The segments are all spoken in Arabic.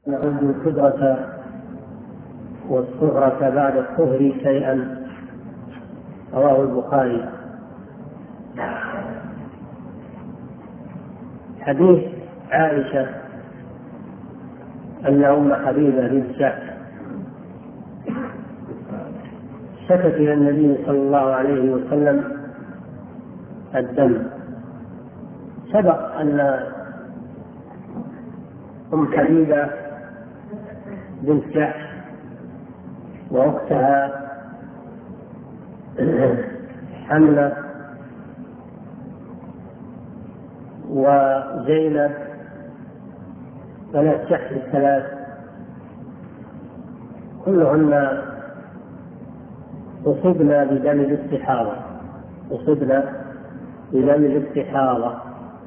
نعد الكبرة والصغرى بعد الطهر شيئا. رواه البخاري. حديث عائشة أن أم حبيبة بنت جحش شكت إلى النبي صلى الله عليه وسلم الدم. سبق أن أم حبيبة بنت جحش وأختها حملة وزينب بنات جحش الثلاث كلهن أصبنا بدم الاستحاضة.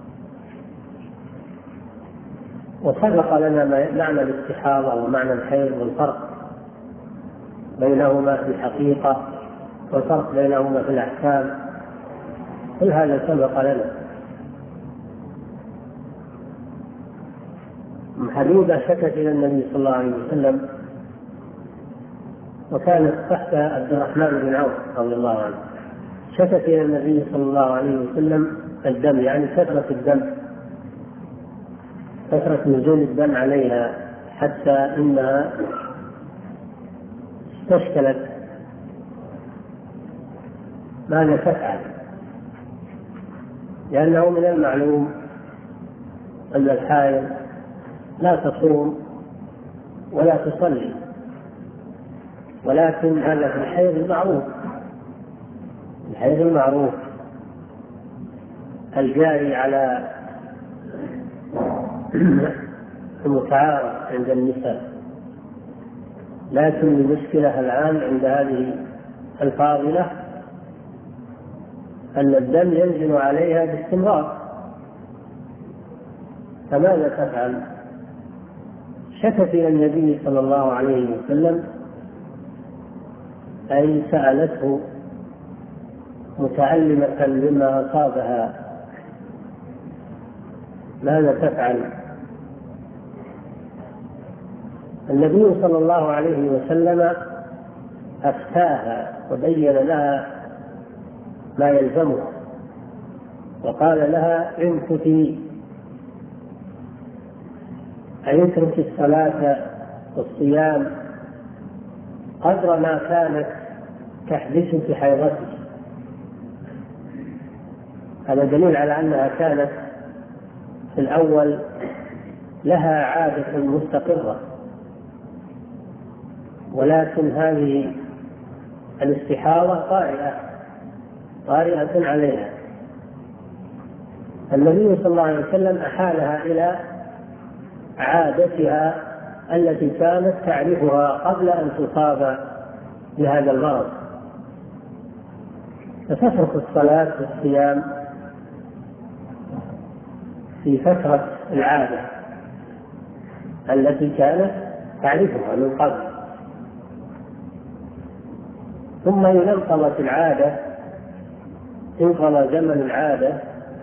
وسبق لنا معنى الاستحاضة ومعنى الحيض والفرق بينهما في الحقيقة والفرق بينهما في الأحكام، كل هذا سبق لنا. حبيبة شكت إلى النبي صلى الله عليه وسلم وكانت تحت عبد الرحمن بن عوف رضي الله عنه. شكت إلى النبي صلى الله عليه وسلم الدم، يعني كثرة الدم، كثرة نزول الدم عليها، حتى إنها استشكلت ماذا تفعل، لأنه من المعلوم أن الحائض لا تصوم ولا تصلي، ولكن هذا في الحيض المعروف الجاري على المتعارف عند النساء. لكن المشكلة الآن عند هذه الفاضلة أن الدم ينزل عليها باستمرار، فماذا تفعل؟ شكت إلى النبي صلى الله عليه وسلم، أي سألته متعلمة بما أصابها ماذا تفعل؟ النبي صلى الله عليه وسلم أفتاها وبين لها ما يلزمها، وقال لها امكثي، أي اترك الصلاة والصيام قدر ما كانت تحدثك حيضتك. هذا دليل على أنها كانت في الأول لها عادة مستقرة، ولكن هذه الاستحاضة طارئة عليها. النبي صلى الله عليه وسلم أحالها إلى عادتها التي كانت تعرفها قبل أن تصاب بهذا المرض، فتترك الصلاة والصيام في فترة العادة التي كانت تعرفها من قبل. ثم إذا انقضت العادة، انقضى زمن العادة،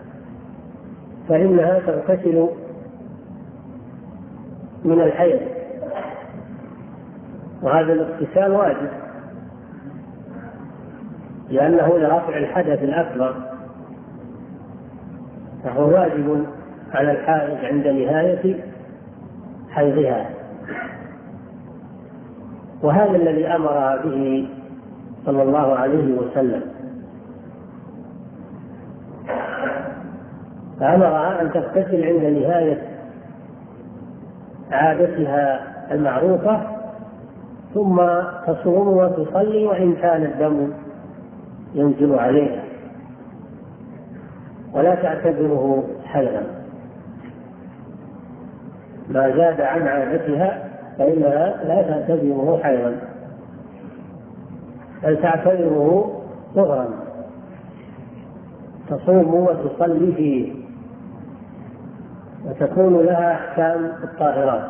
فإنها تغتسل من الحيض، وهذا الاغتسال واجب لأنه لرفع الحدث الأكبر، فهو واجب على الحائض عند نهاية حيضها. وهذا الذي أمرها به صلى الله عليه وسلم، فأمرها أن تغتسل عند نهاية عادتها المعروفة، ثم تصوم وتصلي وإن كان الدم ينزل عليها، ولا تعتبره حيضا. ما زاد عن عادتها فإنها لا تعتبره حيضا، بل تعتبره طهرا تصوم وتصلي فيه، وتكون لها أحكام الطاهرات.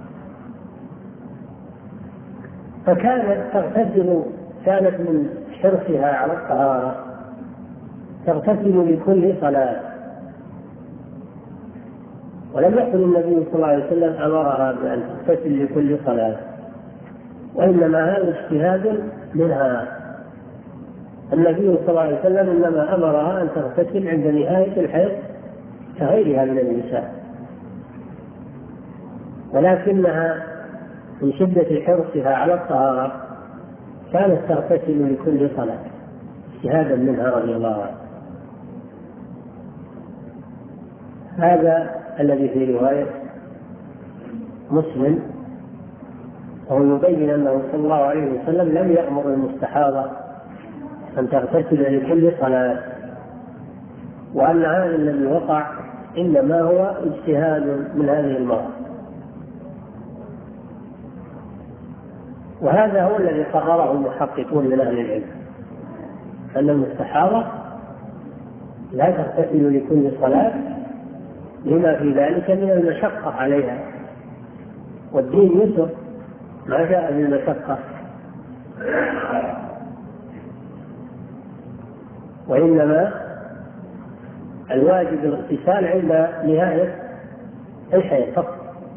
فكانت تغتسل، كانت من حرصها على الطهارة تغتسل لكل صلاة، ولم يكن النبي صلى الله عليه وسلم أمرها بأن تغتسل لكل صلاة، وإنما هذا اجتهاد منها. النبي صلى الله عليه وسلم إنما أمرها أن تغتسل عند نهاية الحيض كغيرها من النساء، ولكنها من شدة حرصها على الطهارة كانت تغتسل لكل صلاة اجتهادا منها رضي الله عنها. هذا الذي في رواية مسلم، وهو يبين أنه صلى الله عليه وسلم لم يأمر المستحاضة أن تغتسل لكل صلاة، وأن هذا الذي وقع إنما هو اجتهاد من هذه المرأة. وهذا هو الذي قرره المحققون من أهل العلم، أن المستحاضة لا تغتسل لكل صلاة لما في ذلك من المشقة عليها، والدين يسر ما جاء بالمشقة، وإنما الواجب الاغتسال عند نهاية الحيض فقط.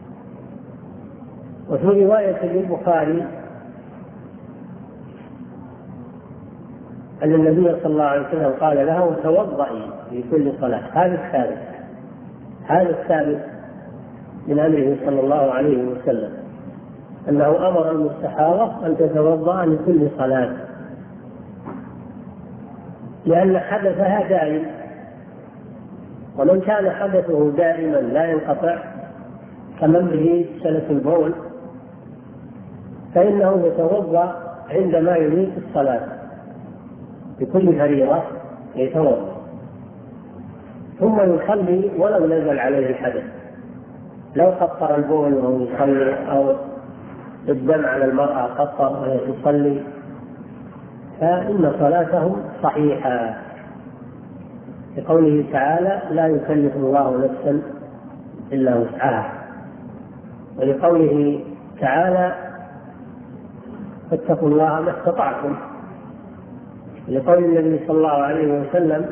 وفي رواية للبخاري أن النبي صلى الله عليه وسلم قال له توضئي لكل صلاة. هذا الثابت من أمره صلى الله عليه وسلم، أنه أمر المستحاضة أن تتوضأ لكل صلاة، لأن حدثها دائم، ومن كان حدثه دائما لا ينقطع كمن به سلس البول فإنه يتوضأ عندما يريد الصلاة بكل فريضة يتوضأ، ثم يصلي ولو نزل عليه الحدث. لو قطر البول وهو يصلي أو الدم على المرأة قطر وهي تصلي فإن صلاته صحيحة، لقوله تعالى لا يكلف الله نفسا إلا وسعها، ولقوله تعالى فاتقوا الله ما استطعتم، لقول النبي صلى الله عليه وسلم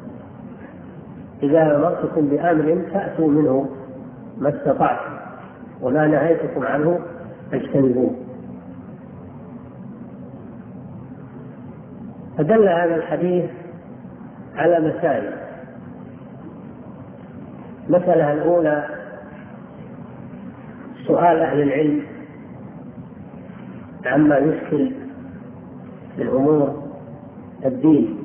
إذا أمرتكم بأمر فأتوا منه ما استطعتم وما نهيتكم عنه فاجتنبوه. فدل هذا الحديث على مسائل. المسألة الأولى سؤال أهل العلم عما يشكل من أمور الدين،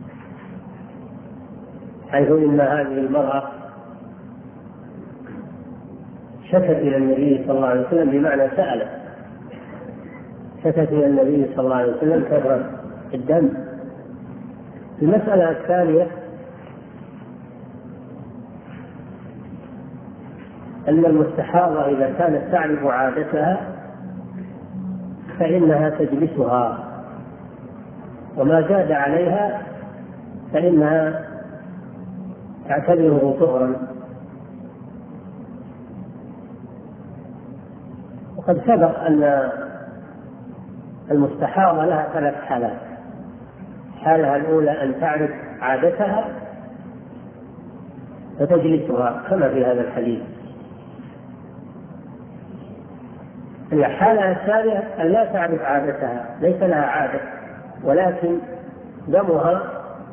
حيث إن هذه المرأة شكت إلى النبي صلى الله عليه وسلم، بمعنى سألت، شكت إلى النبي صلى الله عليه وسلم كثرة الدم. المسألة الثانية أن المستحاضة إذا كانت تعرف عادتها فإنها تجلسها، وما زاد عليها فإنها تعتبره طهرا. وقد سبق أن المستحاضة لها 3 حالات. الحالة الأولى أن تعرف عادتها فتجلسها كما في هذا الحديث. الحالة الثانية أن لا تعرف عادتها، ليس لها عادة ولكن دمها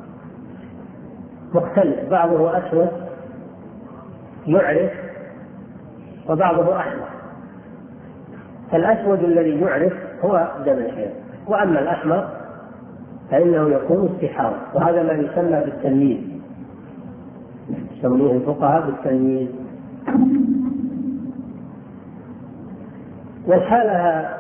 مختلف، بعضه أسود يعرف وبعضه أحمر، فالأسود الذي يعرف هو دم الحيض، وأما الأحمر فإنه يكون استحاضة، وهذا ما يسمى بالتمييز، يسميه الفقهاء بالتمييز. والحالة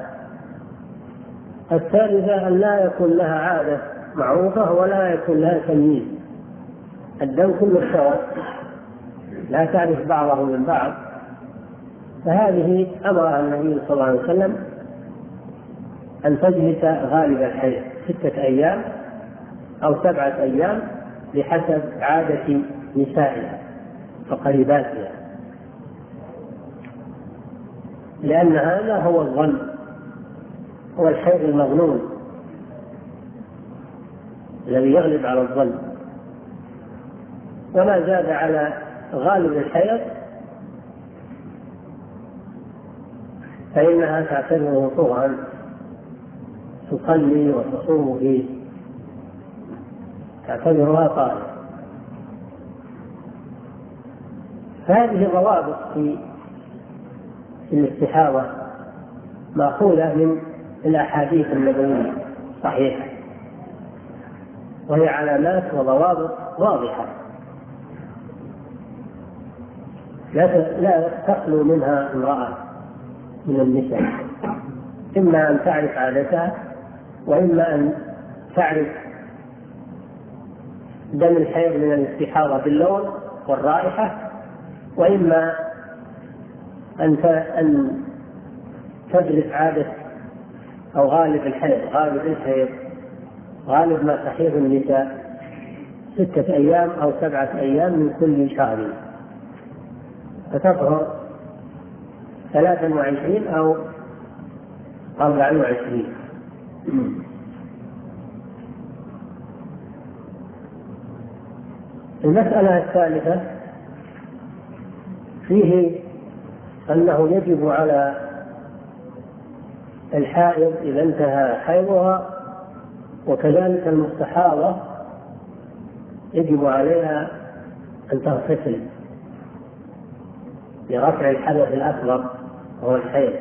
الثالثة أن لا يكون لها عادة معروفة ولا يكون لها تمييز، الدم كله سواء لا تعرف بعضه من بعض، فهذه أمرها النبي صلى الله عليه وسلم أن تجلس غالب الحيض 6 أيام أو 7 أيام بحسب عادة نسائها وقريباتها، لأن هذا هو الظن، هو الحيض المظنون الذي يغلب على الظن، وما زاد على غالب الحيض فإنها تعتبره طهرا تصلي وتصوم فيه، تعتبرها طاهرة. فهذه الضوابط في الاستحاضة مأخوذة من الأحاديث النبوية الصحيحة، وهي علامات وضوابط واضحة لا تخلو منها امرأة من النساء، إما أن تعرف عادتها، وإما أن تعرف دم الحيض من الاستحاضة باللون والرائحة، وإما أن تدرك عادة أو غالب الحيض، غالب ما تحيض النساء 6 أيام أو 7 أيام من كل شهر، فتظهر 23 أو 24. المسألة الثالثة فيه أنه يجب على الحائض إذا انتهى حيضها، وكذلك المستحاضة يجب عليها أن تغتسل لرفع الحدث الأكبر وهو الحيض.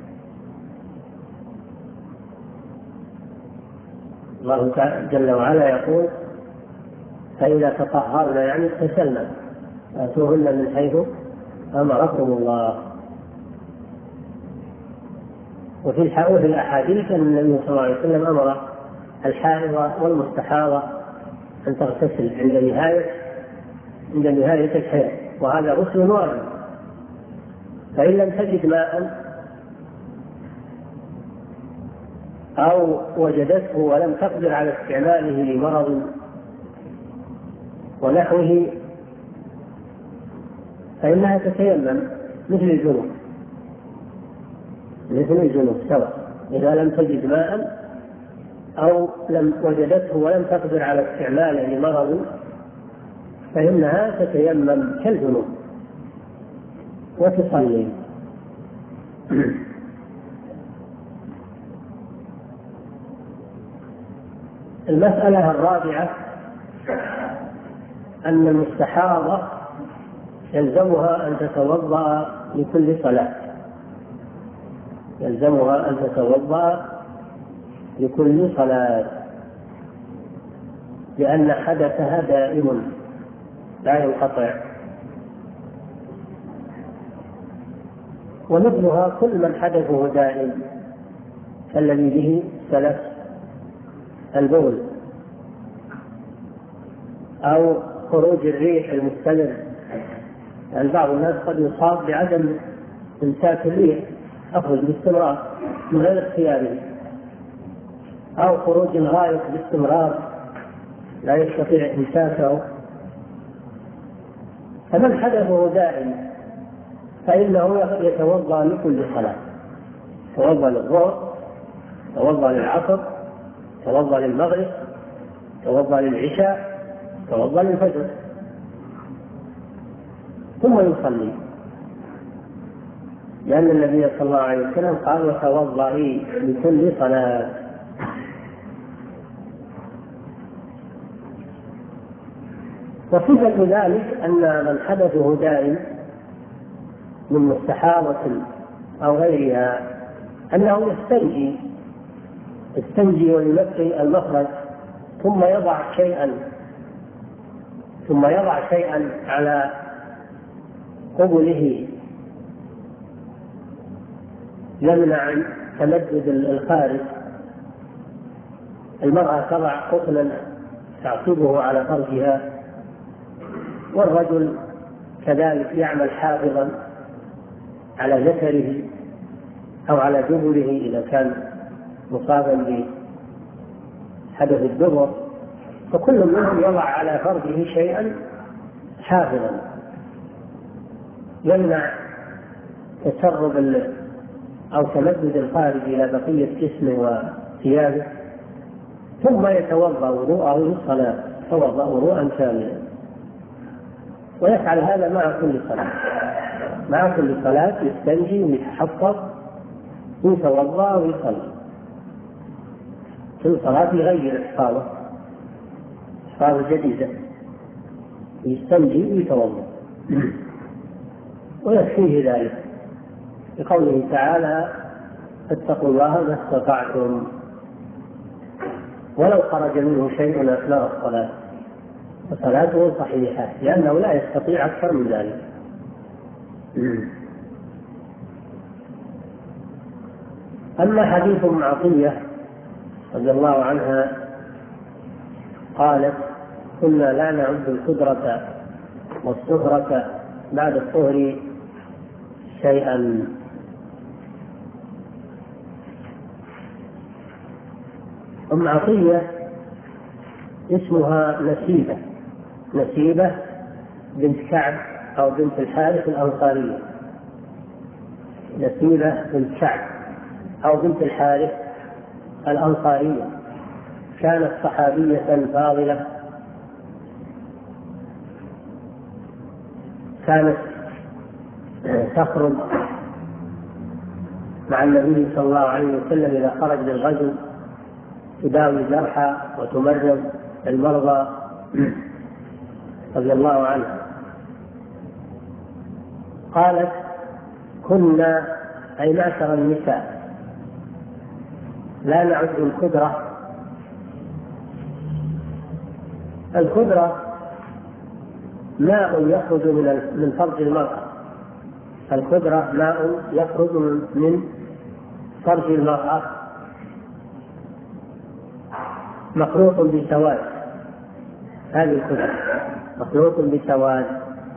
الله جل وعلا يقول: فإذا تطهرن يعني اغتسلن فأتوهن من حيث أمركم الله. وفي الأحاديث أن النبي صلى الله عليه وسلم أمر الحائض والمستحاضة أن تغتسل عند نهاية الحيض، وهذا غسل واجب. فإن لم تجد ماء أو وجدته ولم تقدر على استعماله لمرض ونحوه فإنها تتيمم مثل الجنوب سواء. إذا لم تجد ماء أو وجدته ولم تقدر على استعماله لمرض فإنها تتيمم كالجنوب وتصلي. المسألة الرابعة أن المستحاضة يلزمها أن تتوضأ لكل صلاة، لأن حدثها دائم لا ينقطع. ومثلها كل من حدثه دائم الذي به سلف البول أو خروج الريح المستمر، يعني بعض الناس قد يصاب بعدم إمساك الريح، أخرج باستمرار من غير اختياره، أو خروج الغائط باستمرار لا يستطيع إمساكه. فمن حدثه دائم فإنه يتوضأ لكل صلاة، يتوضأ للظهر، يتوضأ للعصر، يتوضأ للمغرب، يتوضأ للعشاء، يتوضأ للفجر، ثم يصلي، لأن النبي صلى الله عليه وسلم قال: وتوضئي لكل صلاة. وصفة ذلك أن من حدثه دائم من مستحاضة أو غيرها أنه يستنجي ويلقي المخرج، ثم يضع شيئا على قبله يمنع تمدد الخارج. المرأة تضع قطنا تعصبه على فرجها، والرجل كذلك يعمل حافظا على ذكره أو على دبره إذا كان مصابا بحدث الدبر، فكل منهم يضع على فرجه شيئا حافظا يمنع تسرب أو تمدد الخارج إلى بقية جسمه وثيابه، ثم يتوضأ وضوءه للصلاة، يتوضأ وضوءا كاملا. ويفعل هذا مع كل صلاة يستنجي ويتحفظ يتوضأ ويصلي في صلاة يغير إحفاظه إحفاظ جديدة، يستنجي ويتوضأ ويكفيه ذلك بقوله تعالى فاتقوا الله ما استطعتم، ولو خرج منه شيء أثناء الصلاة فصلاته صحيحة لأنه لا يستطيع أكثر من ذلك. أما حديث أم عطية رضي الله عنها قالت كنا لا نعد القدرة والسهرة بعد الطهر شيئا. أم عطية اسمها نسيبة بنت كعب أو بنت الحارث الأنصارية، نسيبة بنت كعب أو بنت الحارث الأنصارية، كانت صحابية فاضلة، كانت تخرج مع النبي صلى الله عليه وسلم إذا خرج للغزو، تداوي الجرحى وتمرض المرضى رضي الله عنها. قالت كنا أي معشر النساء لا نعد القدرة ماء يخرج من فرج المرأة، القدرة ماء يخرج من فرج المرأة مخلوط بسواد، هذه القدرة مخلوط بسواد.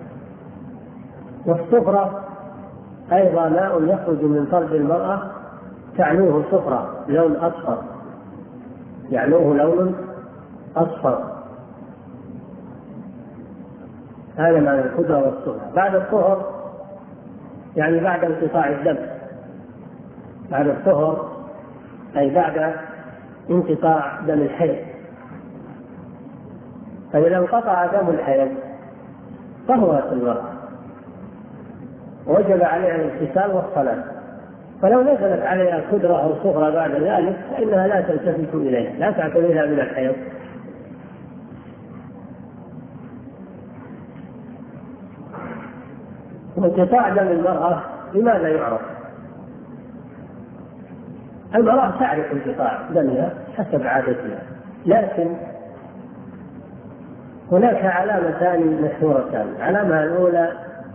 والصفرة أيضا ماء يخرج من فرج المرأة تعنوه صفرة لون أصفر، يعنوه لون أصفر، هذا معنى القدرة والصفرة. بعد الطهر يعني بعد انقطاع الدم، بعد الطهر أي بعد انقطاع دم الحيض، فإذا انقطع دم الحيض طهرت المرأة وجب عليها الاغتسال والصلاة، فلو نزلت عليها قدرة أو صغرى بعد ذلك فإنها لا تلتفت إليها، لا تعتبرها من الحيض. وانقطاع دم المرأة لماذا يعرف؟ المرأة تعرف انقطاع دمها حسب عادتها، لكن هناك علامتان مشهورتان. العلامة الأولى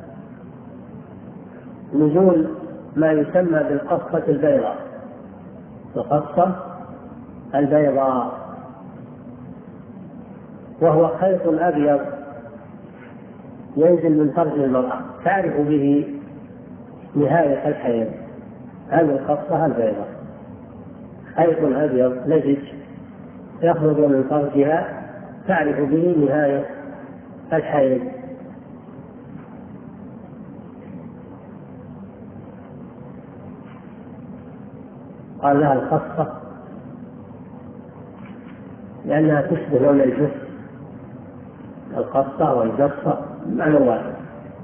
نزول ما يسمى بالقصة البيضاء، القصة البيضاء، وهو خيط أبيض ينزل من فرج المرأة تعرف به نهاية الحيض، هذه القصة البيضاء، خيط أبيض لزج يخرج من فرجها تعرف به نهاية الحيض. قال لها القصة لأنها تشبه لون الجث، القصة والجصة معنى واحد.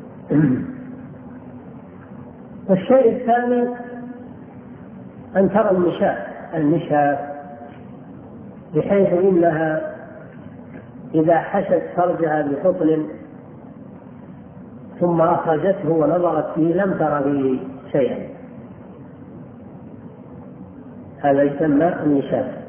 والشيء الثاني أن ترى النشاء بحيث إنها إذا حشت فرجها بحقن ثم أخرجته ونظرت فيه لم تر به شيئا، هذا يسمى النشاء.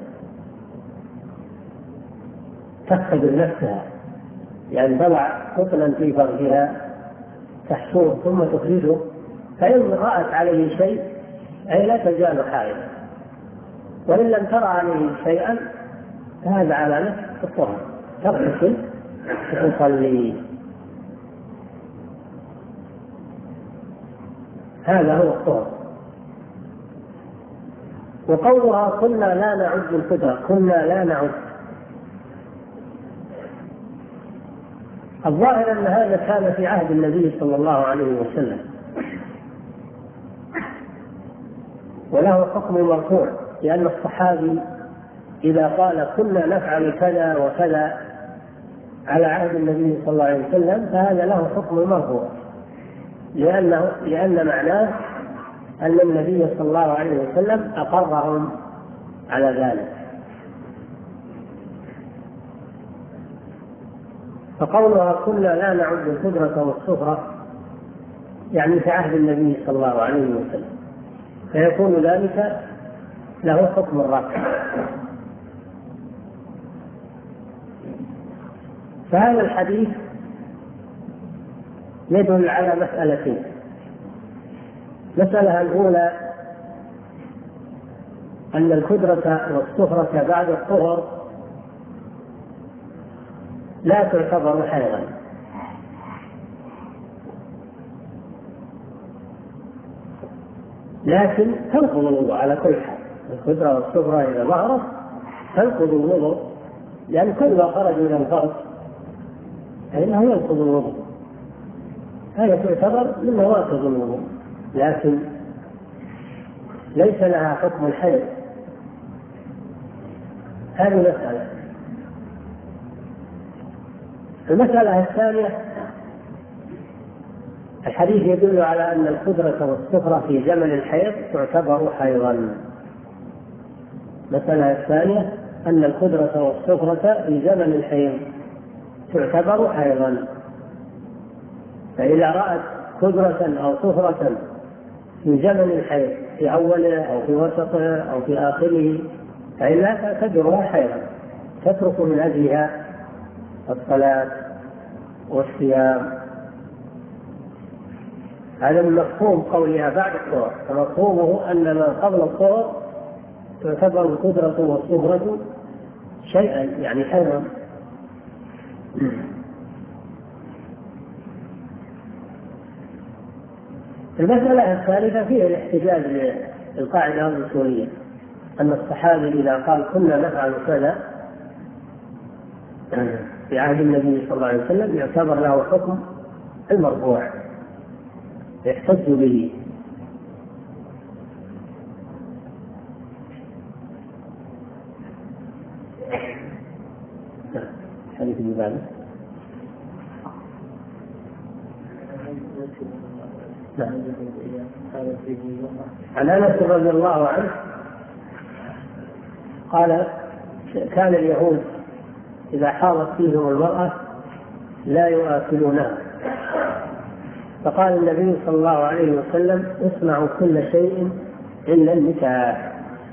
تختبر نفسها، يعني تضع حقنا في فرجها تحشوه ثم تخرجه، فإن رأت عليه شيء أي لا تزال حائضا، وإن لم ترى عليه شيئا فهذا علامة الطهر، تغتسل وتصلي. هذا هو الطهر. وقولها كنا لا نعد القدرة، كنا لا نعد، الظاهر أن هذا كان في عهد النبي صلى الله عليه وسلم، وله حكم مرفوع، لأن الصحابي إذا قال كنا نفعل كذا وكذا على عهد النبي صلى الله عليه وسلم فهذا له حكم مرفوع، لأن معناه أن النبي صلى الله عليه وسلم أقرهم على ذلك. فقولها كنا لا نعد القدرة والصغرى يعني في عهد النبي صلى الله عليه وسلم، فيكون ذلك له حكم الرفع. فهذا الحديث يدل على مسألتين: المسألة الأولى أن القدرة والصغرى بعد الطهر لا تعتبر حيضا، لكن تنقض الوضوء على كل حال. القدرة والصغرى إذا ظهرت تنقض الوضوء، لأن كل ما خرج من الفرج فإنه ينقض الوضوء، هذا تعتبر من نواقض الوضوء، لكن ليس لها حكم الحيض. هذه مسألة. المسألة الثانية: الحديث يدل على أن القدرة والصغرى في زمن الحيض تعتبر حيضا. المسألة الثانية أن القدرة والصغرى في زمن الحيض تعتبر حيضا، فإذا رأت قدرة أو صغرة في زمن الحيض في أوله أو في وسطه أو في آخره فإنها تعتبرها حيضا، تترك من أجلها الصلاة والصيام. هذا من مفهوم قولها بعد الطهر، فمفهومه أن ما قبل الطهر تعتبر القدرة والصغرة شيئا يعني حيضا. المسألة الثالثة فيها الاحتجاج للقاعدة الأصولية أن الصحابي إذا قال كنا نفعل كذا في عهد النبي صلى الله عليه وسلم يعتبر له حكم المرفوع يحتج به. حديث ابن عن انس رضي الله عنه قال: كان اليهود اذا حاضت فيهم المراه لا يؤكلونها، فقال النبي صلى الله عليه وسلم: اصنعوا كل شيء الا النكاح.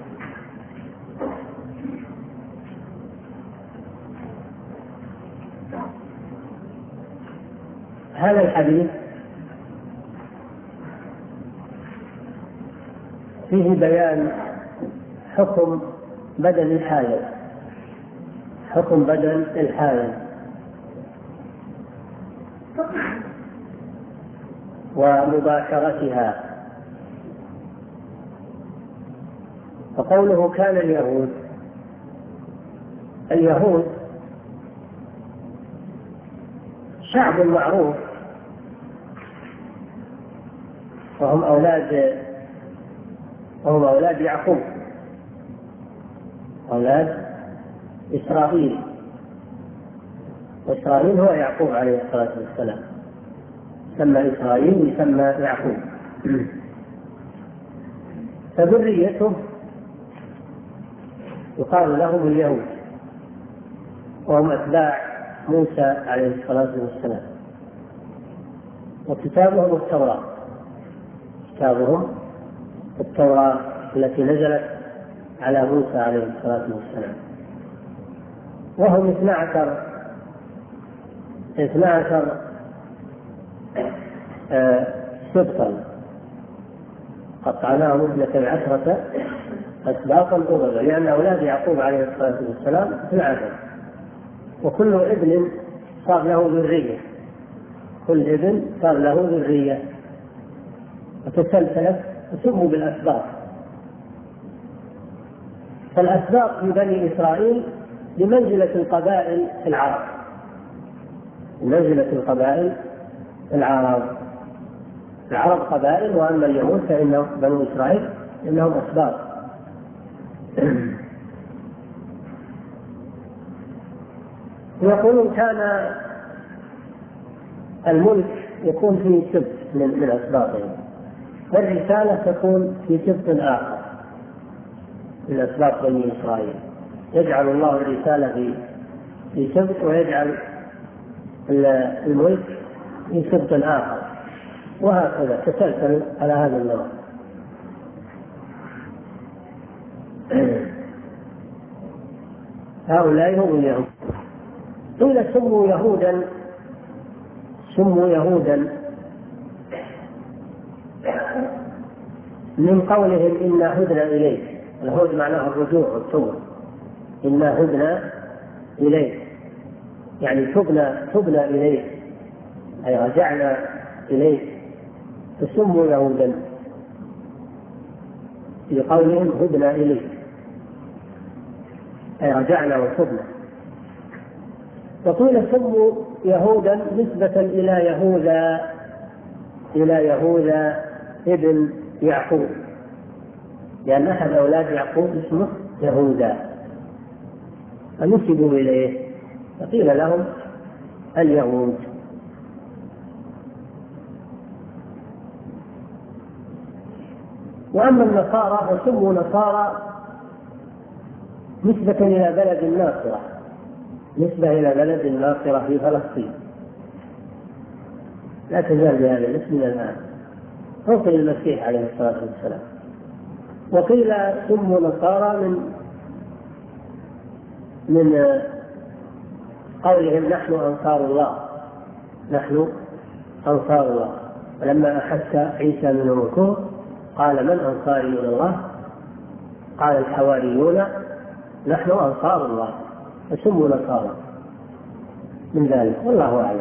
هذا الحديث فيه بيان حكم بدن الحائض، حكم بدن الحائض ومباشرتها. فقوله كان اليهود شعب معروف، وهم أولاد يعقوب، أولاد إسرائيل، وإسرائيل هو يعقوب عليه الصلاة والسلام، سمى إسرائيل يسمى يعقوب. فذريته يقال لهم اليهود، وهم أتباع موسى عليه الصلاة والسلام، وكتابهم التوراة، كتابهم التوراة التي نزلت على موسى عليه الصلاة والسلام. وهم 12 سبطا قطعناهم 12 أسباطا أبدا، لأن أولاد يعقوب عليه الصلاة والسلام 12، وكل ابن صار له ذرية، كل ابن صار له ذرية وتسلسلت وسموا بالأسباط. فالأسباط في بني إسرائيل بمنزلة القبائل في العرب، بمنزلة القبائل في العرب قبائل، وأما اليهود فإنهم بنو إسرائيل إنهم أسباط. يقولون كان الملك يكون فيه سبت من أسباطهم، والرسالة تكون في سبط آخر من أسباط بني إسرائيل، يجعل الله الرسالة في سبط ويجعل الملك في سبط آخر، وهكذا تسلسل على هذا النظام. هؤلاء هم اليهود. قيل سموا يهودا من قولهم إنا هدنا إليك. الهود معناه الرجوع والتوبة. إنا هدنا إليك يعني تبنا إليك، أي رجعنا إليك، فسموا يهودا في قولهم هدنا إليك أي رجعنا وتبنا. وقيل سموا يهودا نسبة إلى يهوذا ابن يعقوب، لأن أحد أولاد يعقوب اسمه يهوذا فنسبوا إليه فقيل لهم اليهود. وأما النصارى فسموا نصارى نسبة إلى بلد الناصرة، نسبة إلى بلد الناصرة في فلسطين، لا تزال بهذا الاسم إلى الآن، رسل المسيح عليه الصلاة والسلام. وقيل سموا نصارى من قولهم نحن أنصار الله، نحن أنصار الله. ولما أحس عيسى من الركوع قال من أنصاري إلى الله؟ قال الحواريون نحن أنصار الله، فسموا نصارى من ذلك، والله أعلم.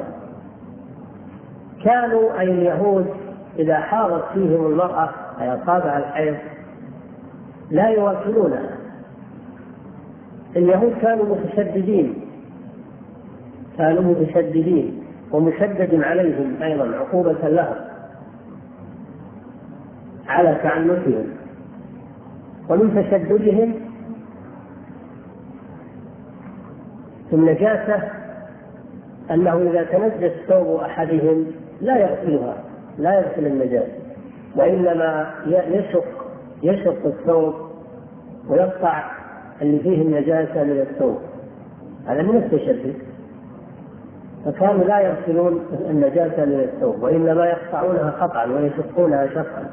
كانوا أي اليهود إذا حاضت فيهم المرأة أي أصابها الحيض لا يواكلونها. اليهود كانوا متشددين ومشدد عليهم أيضا عقوبة لهم على تعنتهم. ومن تشددهم في النجاسة أنه إذا تنجس ثوب أحدهم لا يغسل النجاسة، وإنما يشق الثوب ويقطع اللي فيه النجاسة من الثوب، هذا من التشدد. فكانوا لا يغسلون النجاسة من الثوب وإنما يقطعونها قطعا ويشقونها شقا.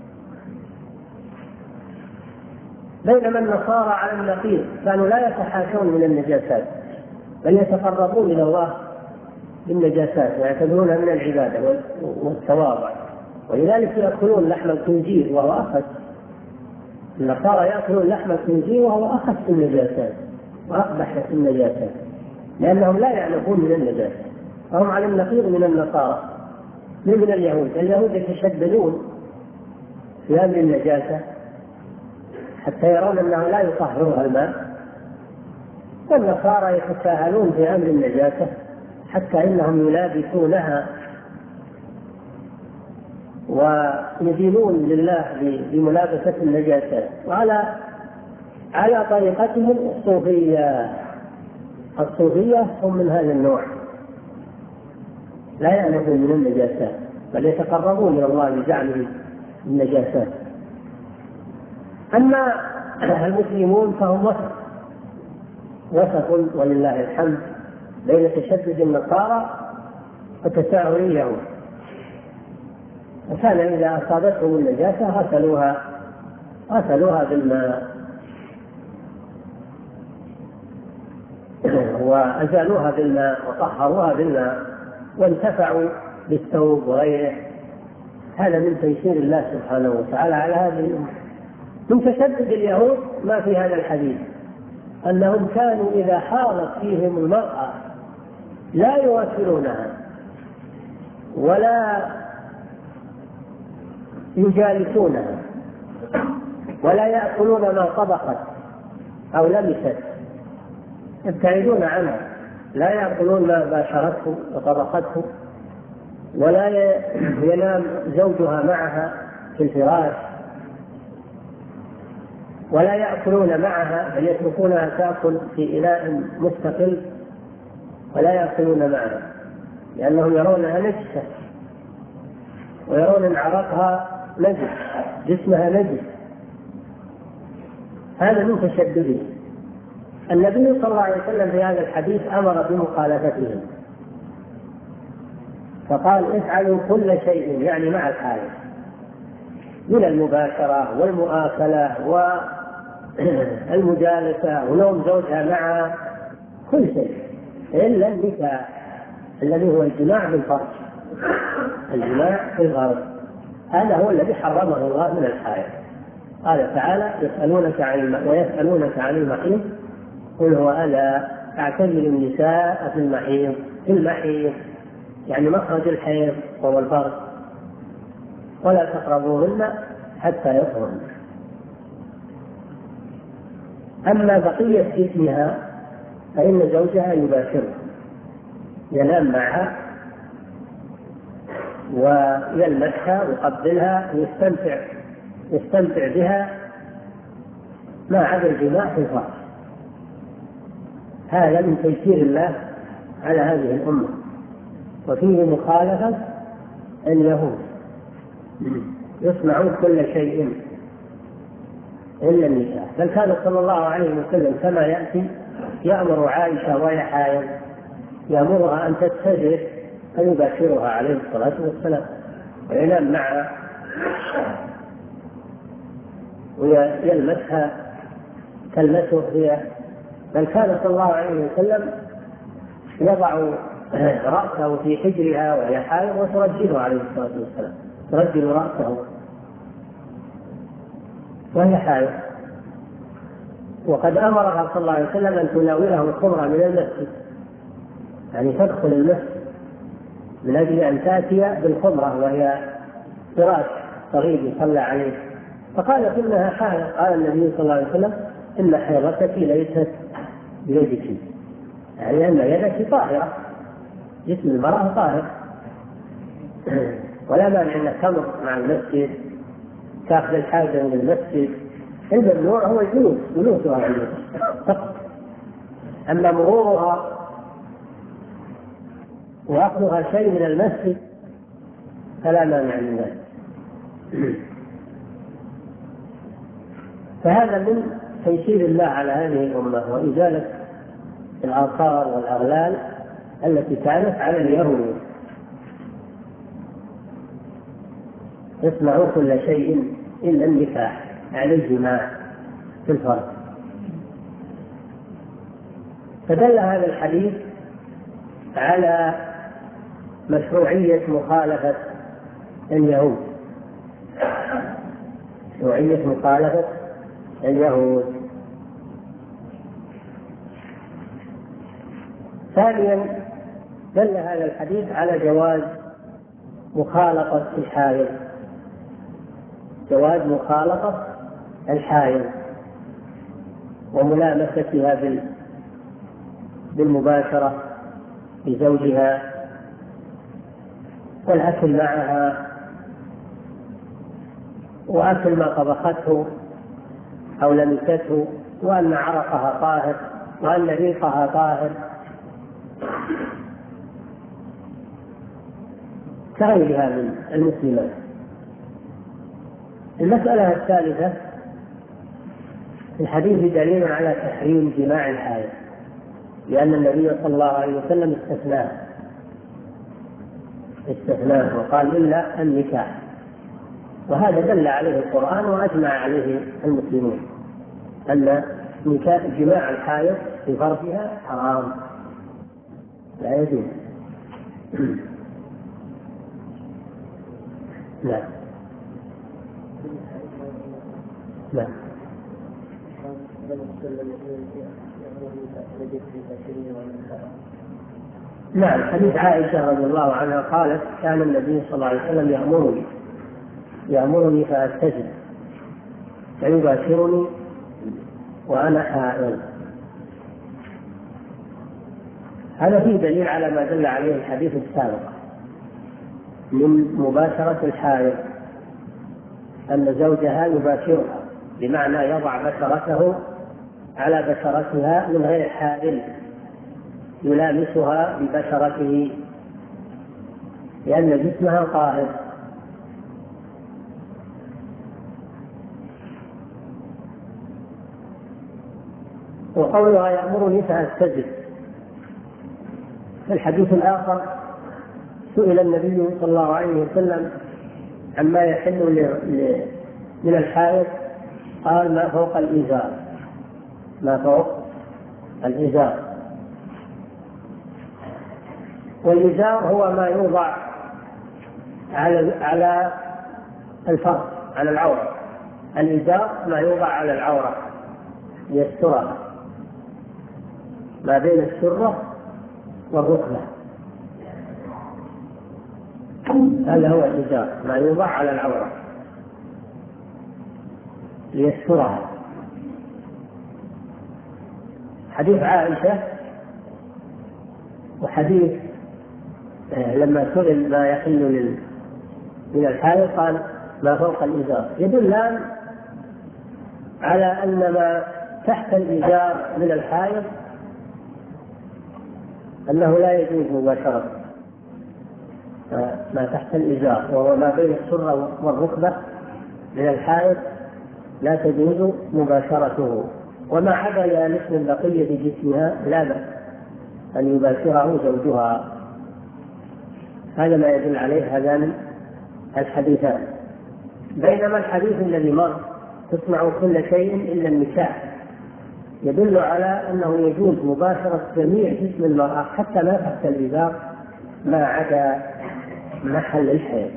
بينما النصارى على النقيض كانوا لا يتحاشون من النجاسات بل يتقربون إلى الله بالنجاسات ويعتبرونها من العبادة والتواضع، ولذلك يأكلون لحم الخنزير وهو أخف. النصارى يأكلون لحم الخنزير وهو أخف النجاسات وأقبح النجاسات لأنهم لا يعرفون من النجاسة، فهم على النقيض من النصارى من اليهود. اليهود يتشددون في أمر النجاسة حتى يرون أنه لا يطهرها الماء، والنصارى يتساهلون في أمر النجاسة حتى إنهم يلابسونها ويدينون لله بملابسة النجاسات. على طريقتهم الصوفية هم من هذا النوع، لا يعرفون من النجاسات بل يتقربون إلى الله بجعله النجاسات. أما المسلمون فهم وسط ولله الحمد بين تشدد النصارى وتساهل اليهود. وكان إذا أصابتهم النجاسة غسلوها بالماء وأزالوها بالماء وطهروها بالماء وانتفعوا بالثوب وغيره. هذا من تيسير الله سبحانه وتعالى على هذه الأمة. من تشدد اليهود ما في هذا الحديث أنهم كانوا إذا حاضت فيهم المرأة لا يواكلونها ولا يجالسونها ولا يأكلون ما طبخت أو لمست، يبتعدون عنها، لا يأكلون ما باشرته وطبخته، ولا ينام زوجها معها في الفراش، ولا يأكلون معها بل يتركونها تأكل في إناء مستقل ولا يأكلون معها، لأنهم يرونها نجسة ويرون ان عرقها نجس، جسمها نجس، هذا من تشدده. النبي صلى الله عليه وسلم في هذا الحديث أمر بمخالفتهم، فقال افعلوا كل شيء، يعني مع الحائض، من المباشرة والمؤاكلة والمجالسة ونوم زوجها معها، كل شيء إلا النكاح الذي هو الجماع بالفرج، الجماع في الغرب، هذا هو الذي حرمه الله من الحائض. قال تعالى ويسألونك عن المحيض قل هو أذى فاعتزلوا النساء في المحيض يعني مخرج الحيض وهو الفرج، ولا تقربوهن حتى يطهرن. أما بقية جسمها فإن زوجها يباشرها، ينام معها ويلمسها ويقبلها ويستمتع بها ما عدا الجماع في الفرج. هذا من تيسير الله على هذه الأمة، وفيه مخالفة اليهود، يصنعون كل شيء إلا النساء. بل كان صلى الله عليه وسلم كما يأتي يأمر عائشة وهي حائض، يأمرها أن تتسجد فيباشرها عليه الصلاة والسلام وينام معها ويلمسها تلمسه هي. بل كان صلى الله عليه وسلم يضع رأسه في حجرها وهي حائض وترجله عليه الصلاة والسلام، ترجل رأسه وهي حائض. وقد أمرها صلى الله عليه وسلم أن تناوله الخمر من المسجد، يعني تدخل المسجد من أجل أن تأتي بالخمرة وهي فراش صغير يصلى عليه، فقالت إنها حائض. قال النبي صلى الله عليه وسلم إن حيضتك ليست بيدك، يعني أن يدك طاهرة، جسم المرأة طاهر، ولا مانع أن تمر مع المسجد تأخذ الحاجة من المسجد. الممنوع هو جلوسها عند المسجد فقط، أما مرورها وأخذها شيء من المسجد فلا مانع من ذلك. فهذا من تيسير الله على هذه الأمة وإزالة الآثار والأغلال التي كانت على اليهود. يصنعوا كل شيء إلا النكاح، يعني الجماع في الفرج. فدل هذا الحديث على مشروعية مخالفة اليهود، مشروعية مخالفة اليهود. ثانيا دل هذا الحديث على جواز مخالطة الحائض، جواز مخالطة الحائض وملامستها بالمباشرة لزوجها والأكل معها وأكل ما طبخته أو لمسته، وأن عرقها طاهر وأن ريقها طاهر كغيرها من المسلمات. المسألة الثالثة في الحديث دليل على تحريم جماع الحائض، لأن النبي صلى الله عليه وسلم استثناه وقال إلا النكاح، وهذا دل عليه القرآن وأجمع عليه المسلمون أن جماع الحائض في فرجها حرام لا يجوز. لا لا نعم. حديث عائشة رضي الله عنها قالت كان النبي صلى الله عليه وسلم يأمرني فأتزل فيباشرني وأنا حائض. هذا فيه دليل على ما دل عليه الحديث السابق من مباشرة الحائض، أن زوجها يباشرها بمعنى يضع بشرته على بشرتها من غير حائل، يلامسها ببشرته لأن جسمها طاهر. وقولها يأمرني فأستجب. في الحديث الآخر سئل النبي صلى الله عليه وسلم عما يحل من الحائض، قال ما فوق الإزار، ما فوق الإزار. والإزار هو ما يوضع على الفرج، على العورة. الإزار ما يوضع على العورة يسترها، ما بين السرة والركبة، هذا هو الإزار، ما يوضع على العورة ليسترها. حديث عائشة وحديث لما سئل ما يحل من الحائض قال ما فوق الإزار، يدلان على أن ما تحت الإزار من الحائض أنه لا يجوز مباشرة ما تحت الإزار، وهو ما بين السرة والركبة من الحائض لا تجوز مباشرته، وما عدا مثل بقية جسمها لا بأس أن يباشره زوجها. هذا ما يدل عليه هذان الحديثان. بينما الحديث الذي مر تسمع كل شيء إلا النساء يدل على أنه يجوز مباشرة جميع جسم المرأة حتى ما تحت الإزار ما عدا محل الحيض.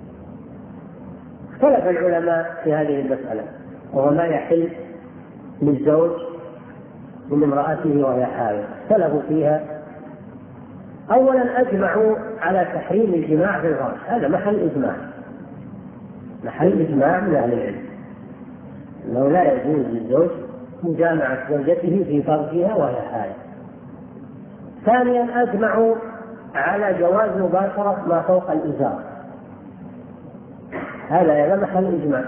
اختلف العلماء في هذه المسألة، وهو ما يحل للزوج من امرأته وهي حائض، اختلفوا فيها. أولا أجمعوا على تحريم الجماع في الفرج، هذا محل إجماع، محل إجماع من أهل العلم أنه لا يجوز للزوج مجامعة زوجته في فرجها وهي حائض. ثانيا أجمعوا على جواز مباشرة ما فوق الإزار، هذا محل إجماع،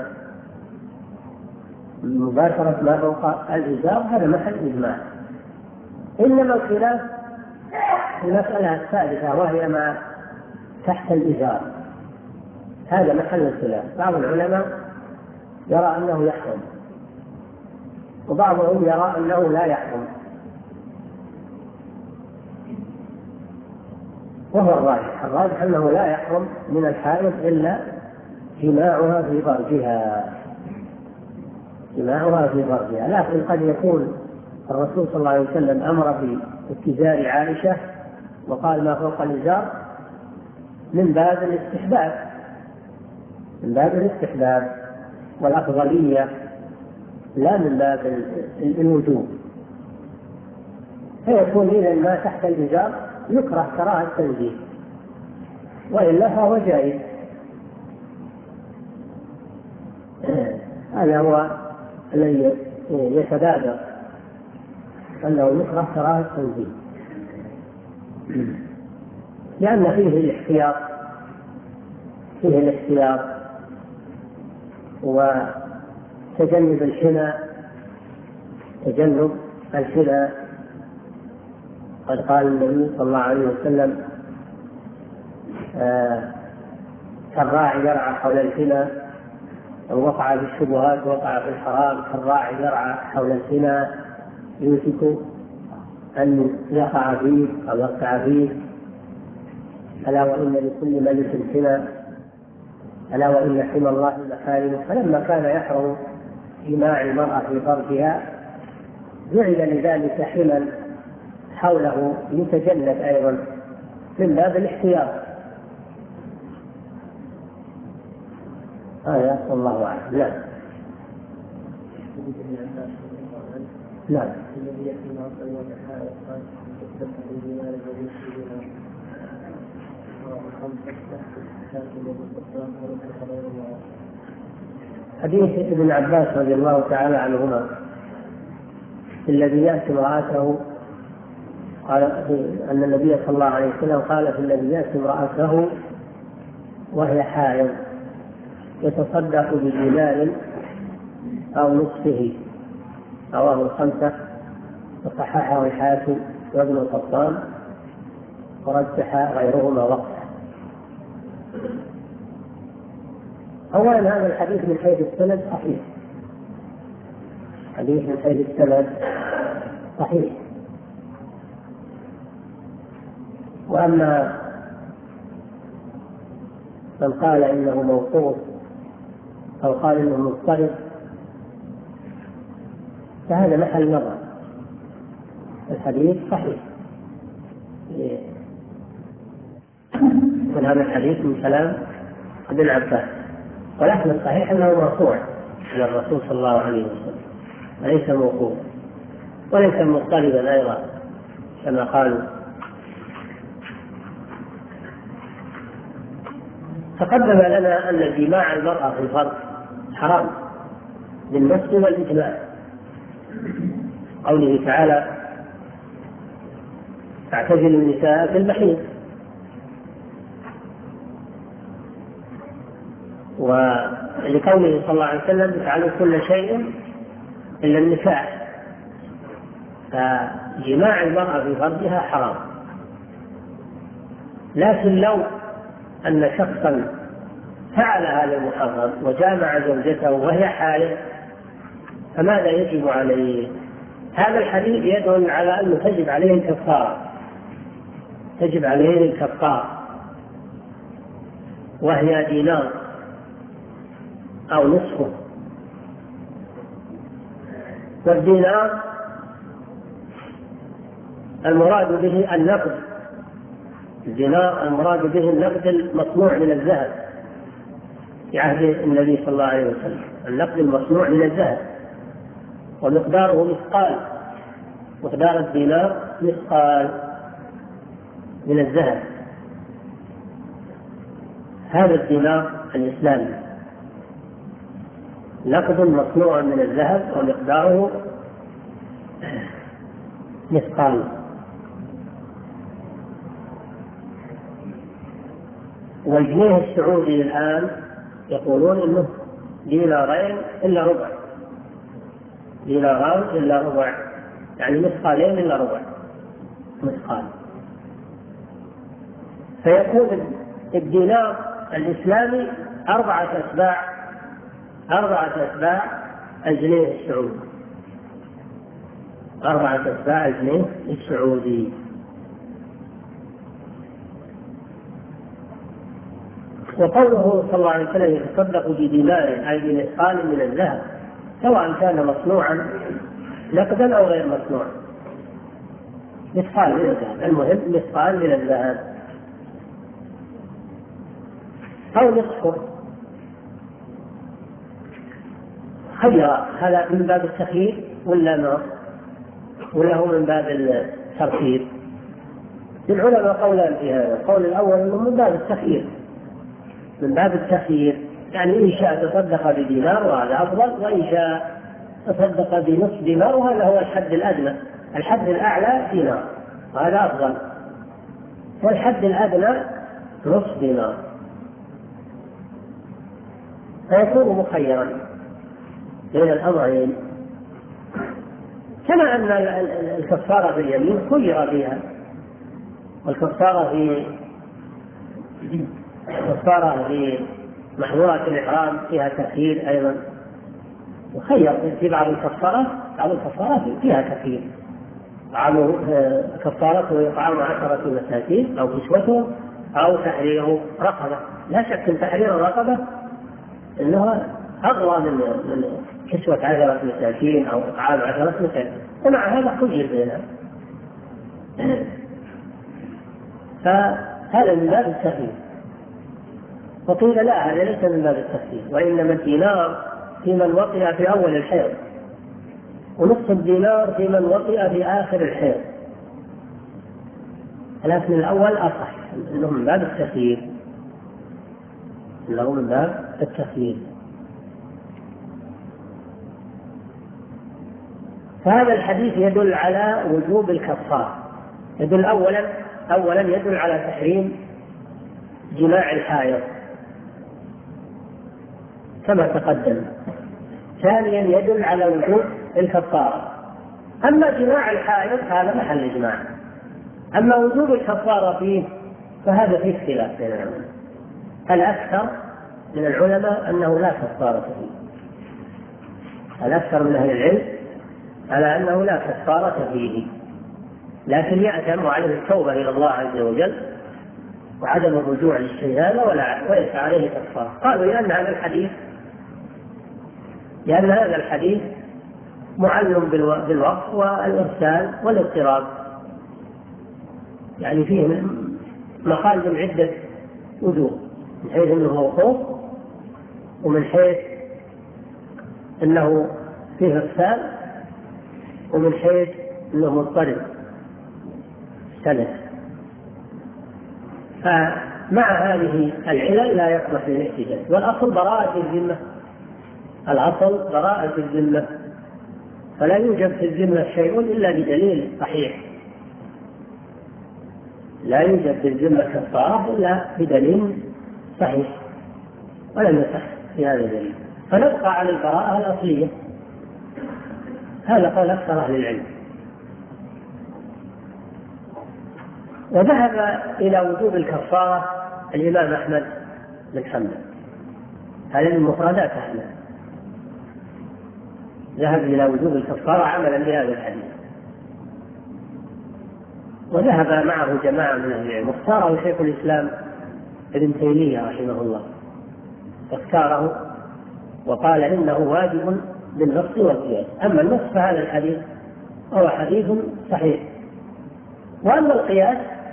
مباشرة ما فوق الإزار هذا محل إجماع. إنما الخلاف في المسألة الثالثة وهي ما تحت الإزار، هذا محل الخلاف. بعض العلماء يرى أنه يحرم، وبعضهم يرى أنه لا يحرم، وهو الراجح أنه لا يحرم من الحائض إلا جماعها في فرجها، جماعها في فرجها. لكن قد يكون الرسول صلى الله عليه وسلم أمر باتزار عائشة وقال ما فوق الإزار من باب الاستحباب، من باب الاستحباب والأفضلية، لا من باب الوجوب. فيكون إذا ما تحت الإزار يكره كراهة التنزيه، وإلا فهو جائز. هذا هو الذي يتبادر أنه يكره كراهة التنزيه، لأن فيه الاحتياط، فيه الاحتياط وتجنب الحنى، تجنب الحنى. قد قال النبي صلى الله عليه وسلم كالراعي يرعى حول الحنى، لو وقع في الشبهات وقع في الحرام، كالراعي يرعى حول الحنى يوشك أن يقع فيه أو يقع فيه. ألا وإن لكل ملك حمى، ألا وإن حمى الله محارمه. فلما كان يحرم جماع المرأة في فرجها جعل لذلك حمى حوله يتجنب أيضا من باب الاحتياط. هذا والله أعلم. لا لا حديث ابن عباس رضي الله تعالى عنهما الذي يأتي امرأته، قال أن النبي صلى الله عليه وسلم قال في الذي يأتي امرأته وهي حائض يتصدق بدينار أو نصفه، رواه الخمسة وصححه الحاكم وابن القطان ورجح غيرهما وقته. أولا هذا الحديث من حيث السند صحيح، حديث من حيث السند صحيح. وأما من قال إنه موقوف أو قال إنه مضطرب فهذا محل نظر. الحديث صحيح، من هذا الحديث من كلام ابن عباس، ولكن الصحيح أنه مرفوع إلى الرسول صلى الله عليه وسلم وليس موقوف، وليس مضطربا أيضا كما قالوا. تقدم لنا أن جماع المرأة في الفرج حرام بالنص والإجماع، قوله تعالى فاعتزلوا النساء في المحيض، ولقوله صلى الله عليه وسلم افعلوا كل شيء إلا النكاح، فجماع المرأة في فرجها حرام. لكن لو أن شخصا فعل هذا المحرم وجامع زوجته وهي حائض فماذا يجب عليه؟ هذا الحديث يدل على أنه تجب عليه الكفارة، تجب عليه الكفارة، وهي دينار أو نصفه. والدينار المراد به النقد، الدينار المراد به النقد المصنوع من الذهب في عهد النبي صلى الله عليه وسلم، النقد المصنوع من الذهب، ومقداره مثقال، مقدار الدينار مثقال من الذهب. هذا الدينار الإسلامي نقد مصنوع من الذهب ومقداره مثقال. والجنيه السعودي الآن يقولون إنه دينارين إلا ربع، ديناران إلا ربع، يعني مثقالين إلا ربع مثقال. فيكون الدينار الإسلامي 4 أتباع الجنيه السعودي، 4 أتباع الجنيه السعودي. وقوله صلى الله عليه وسلم يتصدق بدينار أي بمثقال من الذهب، سواء كان مصنوعا نقدا أو غير مصنوع، مثقال من الذهب، المهم مثقال من الذهب أو نصفه. خير، هذا من باب التخيير ولا هو من باب الترتيب؟ للعلماء قولان في هذا. القول الأول أنه من باب التخيير، من باب التخيير، يعني إن شاء تصدق بدينار وهذا أفضل، وإن شاء تصدق بنصف دينار وهذا هو الحد الأدنى، الحد الأعلى دينار وهذا أفضل، والحد الأدنى نصف دينار، فيكون مخيرا بين الأمرين. كما أن الكفارة في اليمين خير فيها، والكفارة في محظورات الإحرام فيها تخيير أيضا، وخير في بعض الكفارات فيها تخيير، كفارته إطعام 10 مساكين أو كسوته أو تحرير رقبة. لا شك أن تحرير الرقبة إنها أغلى من كسوة 10 مساكين أو إطعام 10 مساكين، ومع هذا خير بينها. فهذا من باب التخيير. وقيل لا، هذا ليس من باب التخيير، وإنما الدينار في من وطئ في أول الحيض، ونصف الدينار في من وطئ في آخر الحيض، لكن الأول أصح، إنه من باب التخيير، إنه من باب التخيير. فهذا الحديث يدل على وجوب الكفارة، يدل أولا يدل على تحريم جماع الحائض كما تقدم. ثانيا يدل على وجوب الكفارة. أما جماع الحائض هذا محل إجماع، أما وجوب الكفارة فيه فهذا فيه اختلاف بين العلماء. الأكثر من العلماء أنه لا كفارة فيه، الأكثر من أهل العلم على أنه لا كفارة فيه، لكن يأثم عليه التوبة إلى الله عز وجل وعدم الرجوع للشيء هذا وليس عليه كفارة. قالوا لأن هذا الحديث معلم بالوقف والإرسال والاضطراب، يعني فيه مخالف من عدة وجوه، من حيث أنه موقوف، ومن حيث أنه فيه إرسال، ومن حيث أنه مضطرب سند. فمع هذه العلل لا يصلح للاحتجاج. والأصل براءة الذمة، الأصل براءة الذمة، فلا يوجد في الذمة شيء إلا بدليل صحيح، لا يوجد في الذمة كفارة إلا بدليل صحيح، ولم يصح في هذا الدليل، فنبقى على البراءة الأصلية. هذا قال أكثر أهل العلم. وذهب إلى وجوب الكفارة الإمام أحمد بن حنبل، هذا من مفردات أحمد، ذهب إلى وجوب الكفارة عملا بهذا الحديث. وذهب معه جماعة من أهل العلم، واختاره شيخ الإسلام ابن تيمية رحمه الله، اختاره وقال إنه واجب بالنص والقياس. أما النص فهذا الحديث هو حديث صحيح، وأما القياس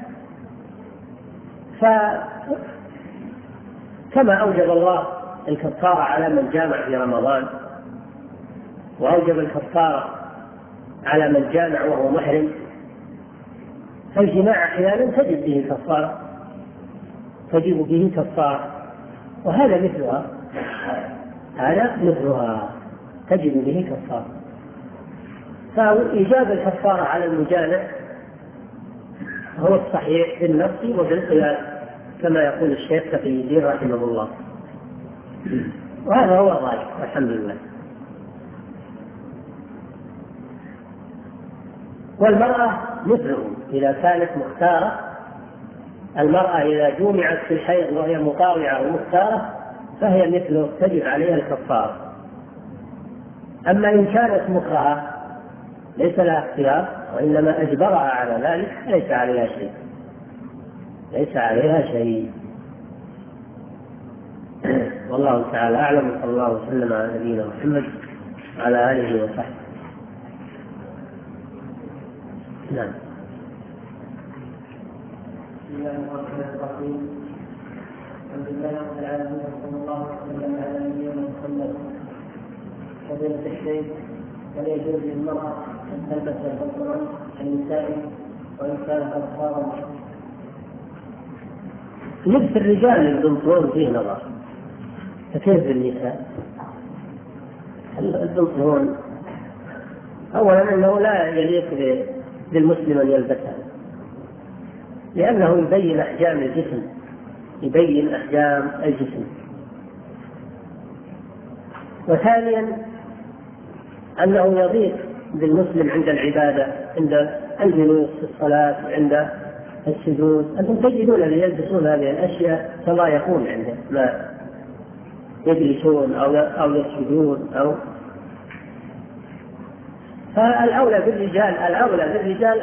فكما أوجب الله الكفارة على من جامع في رمضان، وأوجب الكفارة على من جامع وهو محرم، فالجماع أحيانا تجب به كفارة، وهذا مثلها، تجب به كفارة. فإيجاب الكفارة على المجامع هو الصحيح بالنص وبالقياس، كما يقول الشيخ تقي الدين رحمه الله، وهذا هو الراجح والحمد لله. والمرأة مثله إذا كانت مختارة، المرأة إذا جمعت في الحيض وهي مطاوعة ومختارة فهي مثله، تجب عليها الكفارة. أما إن كانت مكرهة ليس لها اختيار وإنما أجبرها على ذلك ليس عليها شيء. والله تعالى أعلم، صلى الله وسلم على نبينا محمد وعلى آله وصحبه. نعم. بسم الله الرحمن الرحيم. الحمد لله رب العالمين، وصلى الله وسلم على نبينا محمد. فضيلة الشيخ، هل يجوز للمرأة أن تلبس البنطلون النسائي وإن كان قد صار؟ لبس الرجال البنطلون فيه نظر، فكيف بالنساء؟ البنطلون أولا أنه لا يليق بالمسلم أن يلبسه، لأنه يبين أحجام الجسم، وثانيا أنه يضيق بالمسلم عند العبادة، عند الجلوس في الصلاة وعند السجود. أنتم تجدون الذين يلبسون هذه الأشياء كما يكون عندما يجلسون أو يسجدون فالأولى بالرجال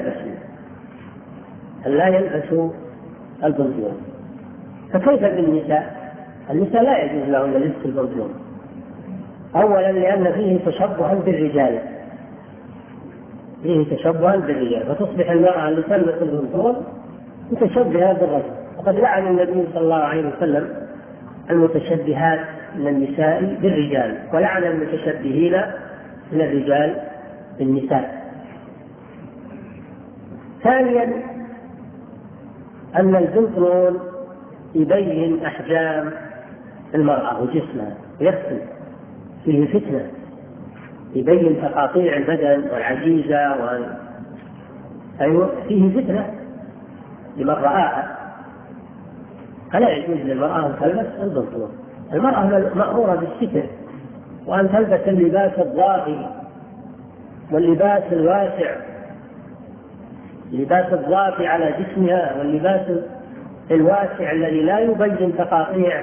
ألا يلبسوا البنطلون. فكيف بالنساء؟ النساء لا يجوز لهن لبس البنطلون، أولا لأن فيه تشبها بالرجال، فتصبح المرأة اللي تلبس البنطلون متشبهة بالرجل. وقد لعن النبي صلى الله عليه وسلم المتشبهات من النساء بالرجال، ولعن المتشبهين من الرجال بالنساء. ثانيا أن البنطلون يبين أحجام المرأة وجسمها، يفتن فيه فتنة، يبين تقاطيع البدن والعجيزة فيه فتنة لمن رآها. فلا يجوز للمرأة أن تلبس البنطلون. المرأة مأمورة بالستر، وأن تلبس اللباس الضاغي واللباس الواسع، اللباس الضاغي على جسمها، واللباس الواسع الذي لا يبين تقاطيع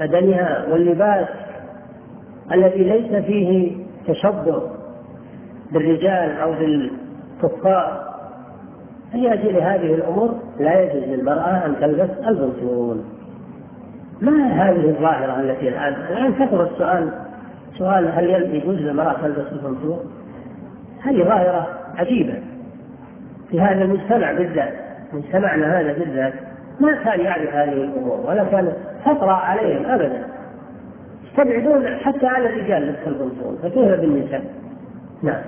بدنها، واللباس الذي ليس فيه تشبه بالرجال أو بالكفار. لأجل هذه الأمور لا يجوز للمرأة أن تلبس البنطلون. ما هذه الظاهرة التي الآن كثر سؤال هل يجوز للمرأة تلبس البنطلون؟ هذه ظاهرة عجيبة في هذا المجتمع بالذات. مجتمعنا هذا بالذات ما كان يعرف هذه الأمور ولا كان تطرأ عليهم أبدا، يستبعدون حتى على الرجال لبس البنطلون، فكيف بالنساء؟ نعم.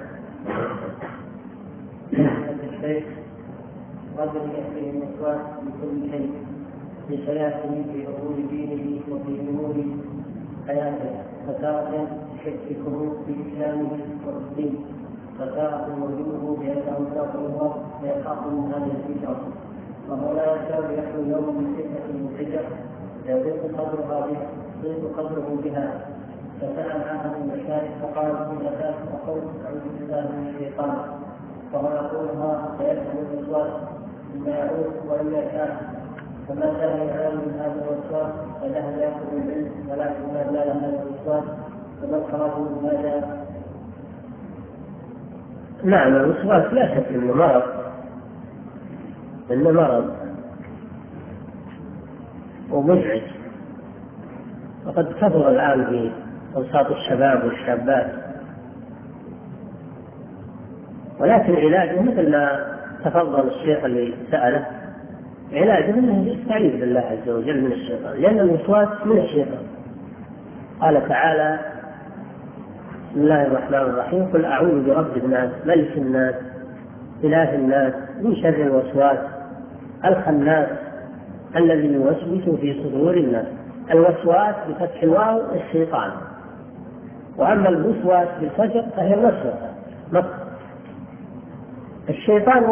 رجل يأتيه المسواك بكل شيء في حياته في أمور دينه وفي أمور حياته، فتارة يشككه في إسلامه والدين، فتارة يوجبه بأنه كافر الله ويخاف من هذه الفتنة، وهو لا يكاد يخلو يوم من فتنة مضحكة يضيق قدره بها. فسأل عنها المشايخ فقال في أساس وقول أعوذ بالله من الشيطان، وهو يقولها فيفهم الوسواس ثم يعود وإلا كان، فما كان يعلم من هذا الوسواس فذهب يأخذ العلم ولكن ما زال هذا الوسواس فذكره ماذا؟ نعم، الوسواس لا شك انه مرض ومزعج، وقد كثر الآن في أوساط الشباب والشابات، ولكن علاجه مثل ما تفضل الشيخ اللي سأله، علاجه انه يستعيذ بالله عز وجل من الشيطان، لأن الوسواس من الشيطان. قال تعالى: بسم الله الرحمن الرحيم: قل أعوذ برب الناس ملك الناس إله الناس من شر الوسواس الخناس الذي يوسوس في صدور الناس. الوسواس بفتح الواو الشيطان، وأما الوسواس بالكسر فهي الوسوسة. الشيطان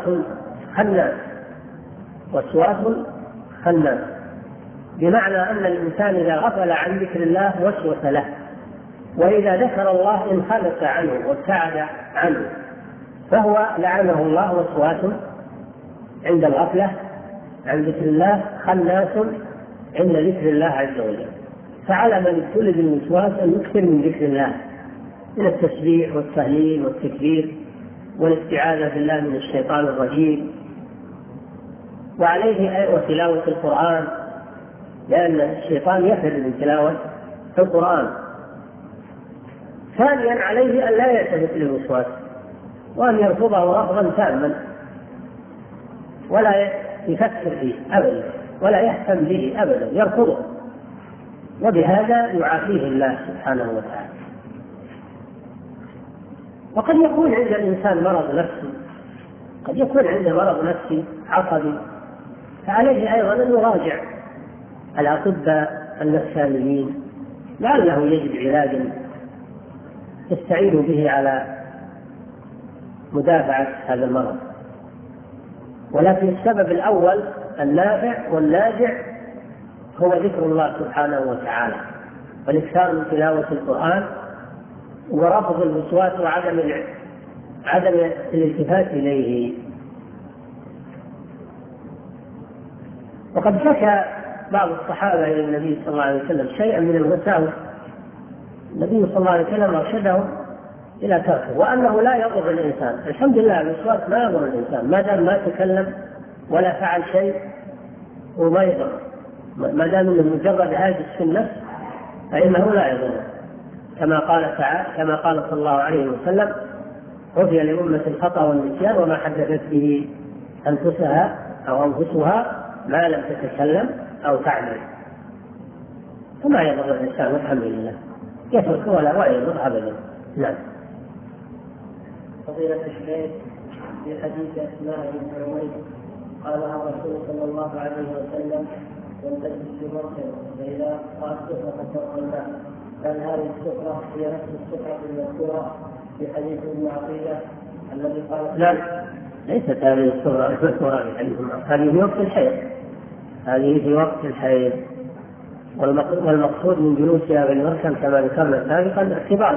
وسواس خناس، بمعنى أن الإنسان إذا غفل عن ذكر الله وسوس له، وإذا ذكر الله انخلص عنه وابتعد عنه، فهو لعنه الله وسواس عند الغفلة عن ذكر الله، خناس عند ذكر الله عز وجل. فعلى من ابتلي بالوسواس أن يكثر من ذكر الله، من التسبيح والتهليل والتكبير والاستعاذة بالله من الشيطان الرجيم، وعليه وتلاوة القرآن، لأن الشيطان يفر من تلاوة القرآن. ثانيا عليه أن لا يلتفت للوسواس، وأن يرفضه رفضا تاما، ولا يفكر فيه أبدا ولا يهتم به أبدا، يرفضه، وبهذا يعافيه الله سبحانه وتعالى. وقد يكون عند الإنسان مرض نفسي، قد يكون عنده مرض نفسي عصبي، فعليه أيضا أن يراجع الأطباء النفسانيين، لعله يجد علاجا يستعين به على مدافعة هذا المرض. ولكن السبب الأول النافع والناجع هو ذكر الله سبحانه وتعالى، والإكثار من تلاوة القرآن، ورفض الوسواس وعدم الالتفات إليه. وقد شكى بعض الصحابة إلى النبي صلى الله عليه وسلم شيئا من الوساوس، النبي صلى الله عليه وسلم أرشدهم إلى تركه، وأنه لا يضر الإنسان. الحمد لله الوسواس ما يضر الإنسان ما دام ما تكلم ولا فعل شيء، وما يضر ما دام انه مجرد هاجس في النفس فإنه لا يضر، كما قال تعالى، كما قال صلى الله عليه وسلم: عفي لأمة الخطأ والنسيان وما حدثت به أنفسها ما لم تتكلم أو تعمل. فما يضر الإنسان والحمد لله، يترك ولا يضر أبدا. نعم. فضيلة الشيخ، في حديث أسماء بن عمير قالها الرسول صلى الله عليه وسلم: والتجد بمرسل فإذا رأت سفرة فتوقع الماء. هل هذه السفرة هي نفس السفرة المذكورة في حديث ابن عقيلة الذي قال؟ لا، ليست هذه السفرة المذكورة في حديث ابن عقيلة، هذه في وقت الحيض، هذه في وقت الحيض، والمقصود من جلوسها بالمركب كما ذكرنا سابقا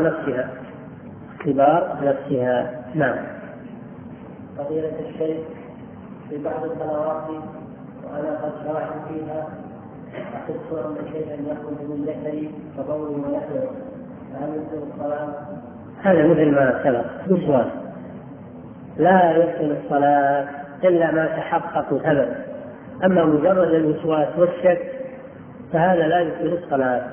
اختبار نفسها. نعم. فضيلة الشيخ، في بعض الصلوات وأنا قد شرعت فيها أحس أن شيئا يخرج من ذكري كبول ونحوه، فهل يصير الصلاة؟ هذا مثل ما سبق وسواس، لا يحسن الصلاة إلا ما تحقق ثبت. أما مجرد الوسواس والشك فهذا لا يحسن الصلاة.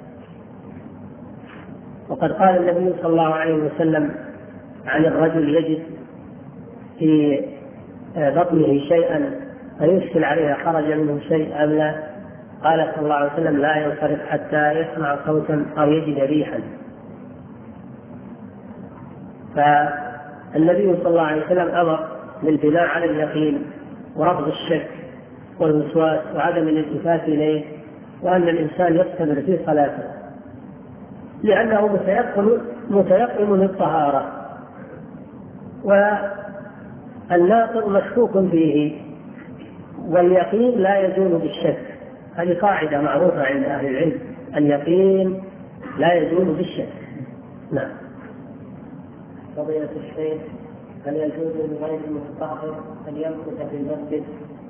وقد قال النبي صلى الله عليه وسلم عن الرجل يجد في بطنه شيئا فيشكل عليه خرج منه شيء أم لا، قال صلى الله عليه وسلم لا ينصرف حتى يسمع صوتا أو يجد ريحا. فالنبي صلى الله عليه وسلم أمر بالبناء على اليقين ورفض الشك والوسواس وعدم الالتفات إليه، وأن الإنسان يستمر في صلاته لأنه متيقن للطهارة، والناقض مشكوك فيه، واليقين لا يزول بالشك. هذه قاعدة معروفة عند أهل العلم، اليقين لا يزول بالشك. نعم. فضيلة الشيخ، هل يجوز لغير المتطهر أن يمكث في المسجد؟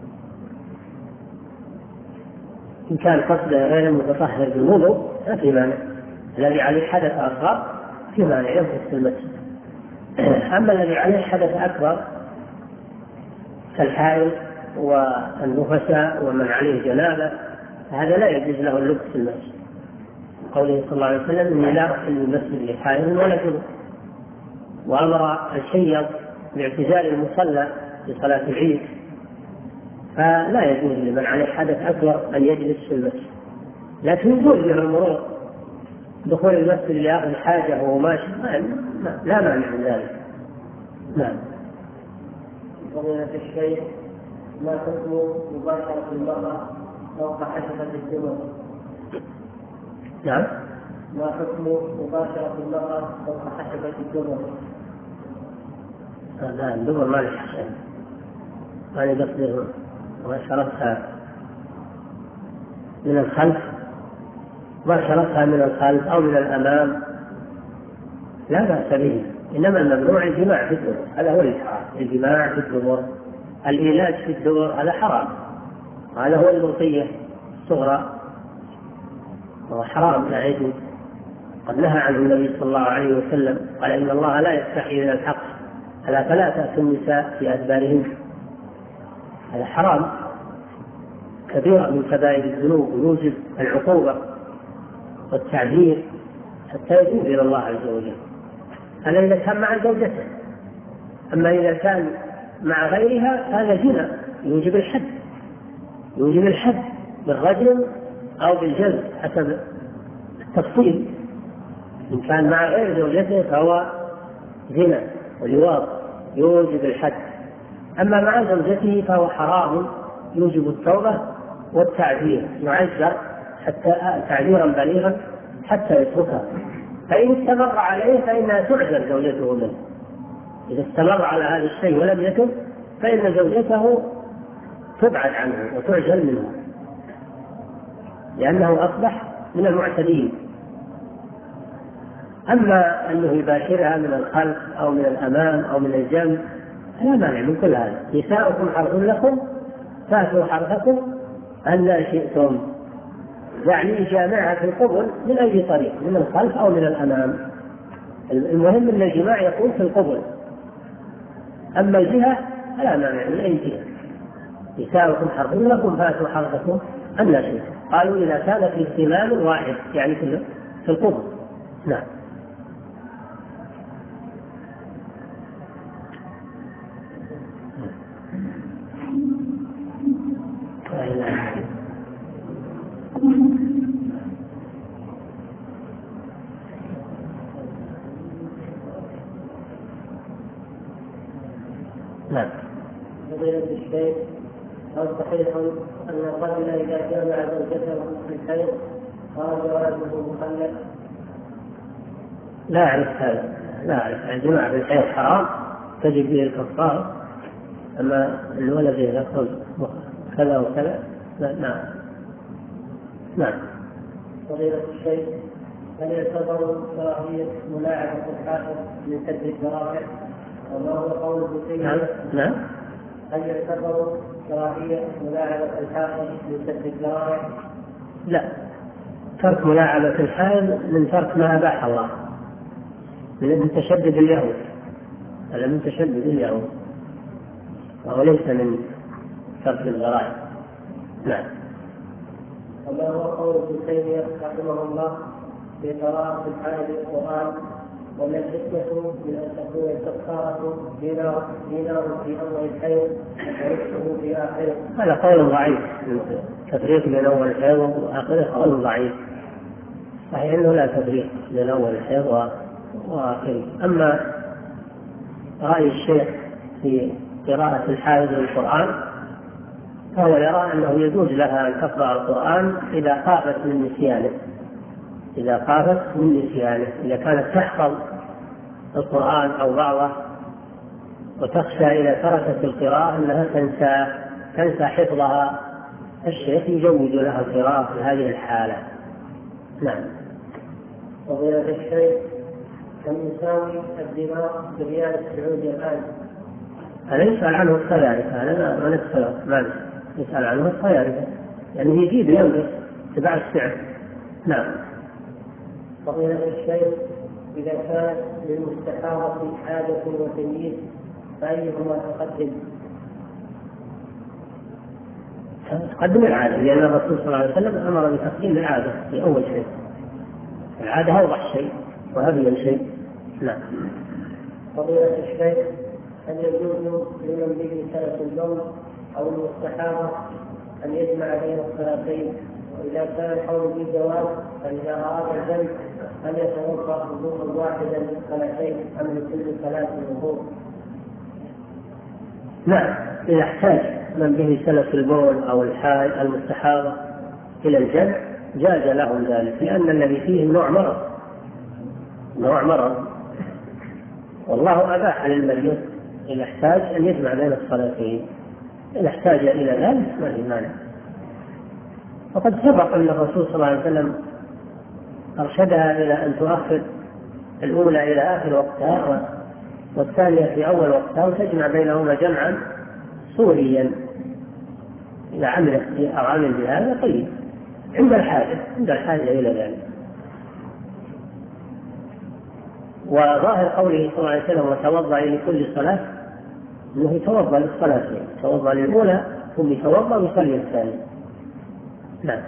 إن كان قصده غير المتطهر بالوضوء ما في مانع، الذي عليه حدث أصغر في مانع يمكث في المسجد. أما الذي عليه حدث أكبر كالحائض والنفساء ومن عليه جنابة هذا لا يجوز له اللبس في المسجد، قوله صلى الله عليه وسلم إني لا أدخل المسجد لحائض ولا جنوب، وأمر الحيض باعتزال المصلى في صلاة العيد، فلا يجوز لمن عليه حدث أكبر أن يجلس في المسجد، لكن يجوز له المرور دخول المسجد ليأخذ حاجة وهو ماشي لا مانع من ذلك. نعم. فضيلة الشيخ، ما حكم مباشرة المرأة فوق حشفة الدبر؟ نعم. ما حكم مباشرة المرأة فوق حشفة الدبر؟ لا، الدبر ما له حشفة، أنا قصدي مباشرتها من الخلف، مباشرتها من الخلف أو من الأمام لا بأس به، إنما الممنوع الجماع في الدبر، هذا هو الحرام، الجماع في الدبر، الإيلاج في الدبر هذا حرام، هذا هو الملقية الصغرى وهو حرام لا يجوز، قد نهى عنه النبي صلى الله عليه وسلم، قال إن الله لا يستحي من الحق ألا فلا تأتوا النساء في أدبارهن، هذا حرام كبيرة من كبائر الذنوب ويوجب العقوبة والتعذير حتى يتوب إلى الله عز وجل. هذا إذا كان مع زوجته، أما إذا كان مع غيرها هذا زنا يوجب الحد بالرجم أو بالجلد حسب التفصيل. إن كان مع غير زوجته فهو زنا ولواط يوجب الحد، أما مع زوجته فهو حرام يوجب التوبة والتعذير، يعذر حتى تعذيرا بليغا حتى يتركها، فإن استمر عليه فإنها تعذر زوجته منه، إذا استمر على هذا الشيء ولم يتب فإن زوجته تبعد عنه وتعزل منه لأنه أصبح من المعتدين. أما أنه يباشرها من الخلف أو من الأمام أو من الجنب لا مانع من كل هذا. نساؤكم حرث لكم فاتوا حرثكم أن شئتم، يعني جامعها في القبل من أي طريق، من الخلف أو من الأمام، المهم أن الجماع يكون في القبل، أما الجهة فلا مانع من أي جهة. نساؤكم حرث لكم فاتوا حرثكم أن شئتم، قالوا إذا كان في اهتمام واحد يعني في القبل. نعم. نعم. فضيلة الشيخ، هل صحيح أن الرجل إذا جامع زوجته في الحيض خرج ولده مخلد؟ لا أعرف هذا، لا أعرف. الجماع في الحيض حرام تجب به الكفارة، أما الولد يدخل كذا وكذا لا. نعم. نعم. فضيلة الشيخ، هل يعتبر كراهية ملاعبة الحائض من سد الذرائع؟ وما هو قول ابن تيمية؟ نعم. هل يعتبر كراهية ملاعبة الحائض من سد الذرائع؟ لا، ترك ملاعبة الحائض من ترك ما أباح الله، من تشدد اليهود، هذا من تشدد اليهود وهو ليس من ترك الغرائب. نعم. وما هو قول ابن تيمية رحمه الله في قراءة الحائض القرآن، وما الحكمة من أن تكون الكفارة دينار في أول الحيض ورزقه في آخره؟ هذا قول ضعيف، تفريق بين أول الحيض وآخره قول ضعيف، صحيح أنه لا تفريق بين أول الحيض وآخره. أما رأي الشيخ في قراءة الحائض للقرآن فهو يرى أنه يجوز لها أن تقرأ القرآن إذا خافت من نسيانه، إذا كانت تحفظ القرآن أو بعضه وتخشى إذا تركت القراءة أنها تنسى حفظها، الشيخ يجوز لها القراءة في هذه الحالة. نعم. فضيلة الشيخ، كم يساوي الدماء بريال السعودي الآن؟ هذا يسأل عنه الطياري، هذا ما يسأل عنه الطياري، يعني يجيب ينقص تبع السعر. نعم. فضيلة الشيخ، إذا كان للمستحاضة حاجة وتمييز فأيهما تقدم؟ تقدم العادة، لأن الرسول صلى الله عليه وسلم أمر بتقديم العادة في أول شيء، العادة أوضح شيء وأبين شيء. نعم. فضيلة الشيخ، هل يجوز لمن به سلف البول أو المستحاضة أن يجمع بين الصلاتين؟ وإذا كان الحول به جواز فإذا أراد الجمع هل يتوضأ وضوءا واحدا للصلاتين أم لكل صلاة وضوء؟ نعم، إذا احتاج من به سلف البول أو المستحاضة إلى الجمع جاز لهم ذلك، لأن الذي فيه نوع مرض، والله أباح للمريض إذا احتاج أن يجمع بين الصلاتين، إذا احتاج إلى ذلك ما في مانع. وقد سبق أن الرسول صلى الله عليه وسلم أرشدها إلى أن تؤخر الأولى إلى آخر وقتها والثانية في أول وقتها وتجمع بينهما جمعا صوريا. إذا عمل بهذا طيب، عند الحاجة إلى ذلك. وظاهر قوله صلى الله عليه وسلم وتوضأ لكل صلاة أنه يتوضأ للصلاتين، يتوضأ للأولى ثم يتوضأ ويصلي الثانية. نعم.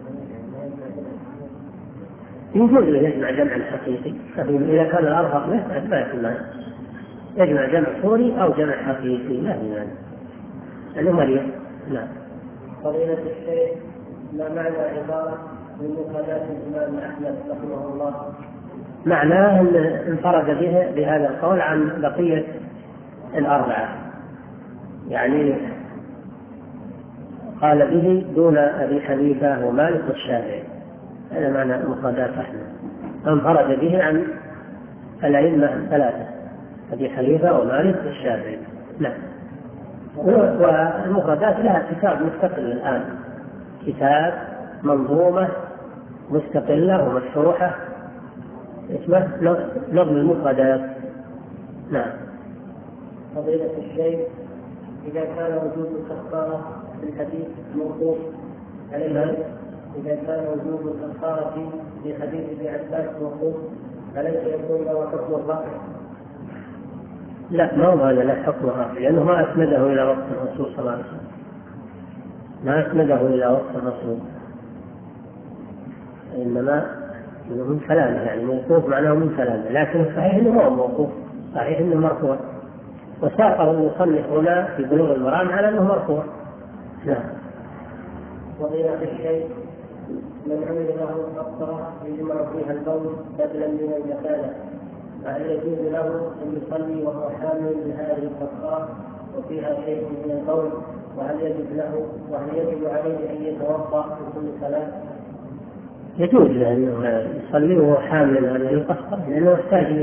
يجوز له يجمع جمع حقيقي، إذا كان الأرفق له ما يكون مانع، يجمع جمع صوري أو جمع حقيقي لا مانع، لأنه مريض. نعم. فضيلة الشيخ، ما معنى عبارة من مقالات الإمام أحمد رحمه الله؟ معناه أن انفرد بهذا القول عن بقية الأربعة، يعني قال به دون أبي حنيفة ومالك والشافعي، هذا معنى مقالات أحمد، انفرد به عن الأئمة الثلاثة أبي حنيفة ومالك والشافعي. نعم. والمفردات لها كتاب مستقل الآن، كتاب منظومة مستقلة ومشروحة اسمه نظم المفردات. نعم. فضيلة الشيخ، إذا كان وجود الكفارة في الحديث موقوف عليه، إذا كان وجود الكفارة في حديث ابن عباس موقوف أليس يكون له حكم الرفع؟ لا، ما هو هذا لا حكم الرفع، لأنه ما أسنده إلى وقت الرسول صلى الله عليه وسلم، ما أسنده إلى وقت الرسول، إنما من كلامه، يعني موقوف معناه من كلامه، لكن الصحيح أنه هو موقوف، صحيح أنه مرفوع، وساقه المصنف هنا في بلوغ المرام على أنه مرفوع. نعم. فضيلة الشيخ، من عمل له قطرة يجمع فيها البول بدلا من المكانة، فهل يجوز له أن يصلي وهو حامل بهذه القطرة وفيها شيء من البول، وهل يجب عليه أن يتوضأ في كل صلاة؟ يجوز له أن يصلي وهو حامل هذه القطرة، لأنه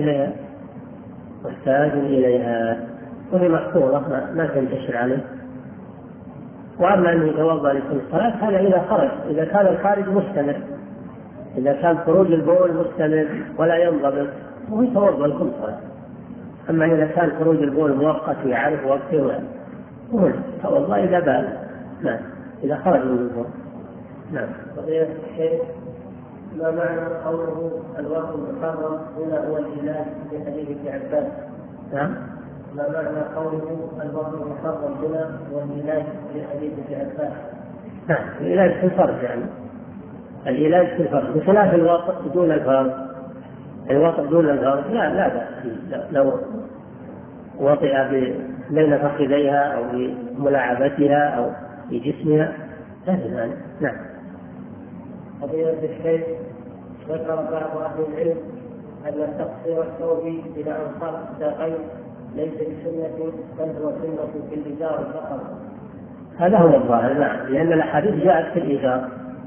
محتاج إليها وهي محفوظة ما تنتشر عليه. وأما أن يتوضأ لكل صلاة هذا إذا خرج، إذا كان الخارج مستمر، إذا كان خروج البول مستمر ولا ينضبط هو يتوضأ لكل صلاة. أما إذا كان خروج البول مؤقت ويعرف وقته هو يتوضأ إذا بال، نعم، إذا خرج من البول. نعم. فضيلة الشيخ، ما معنى قوله الوقت المحرم هنا هو العلاج في حديث ابن عباس؟ نعم. ما معنى قوله الوقت المحرم هنا هو العلاج في حديث ابن عباس؟ نعم، العلاج في الفرج يعني، العلاج في الفرج بخلاف الوقت دون الفرج. الوقت دون الفرج لا بأس، لو وطئ بين فخذيها أو بملاعبتها أو بجسمها لا بأس. نعم. فضيلة الشيخ، ذكر بعض أهل العلم أن تقصير الثوب إلى أنصاف الساقين ليس بسنة بل هو سنة في الإزار فقط. هذا هو الظاهر، نعم، لأن الأحاديث جاءت في الإزار،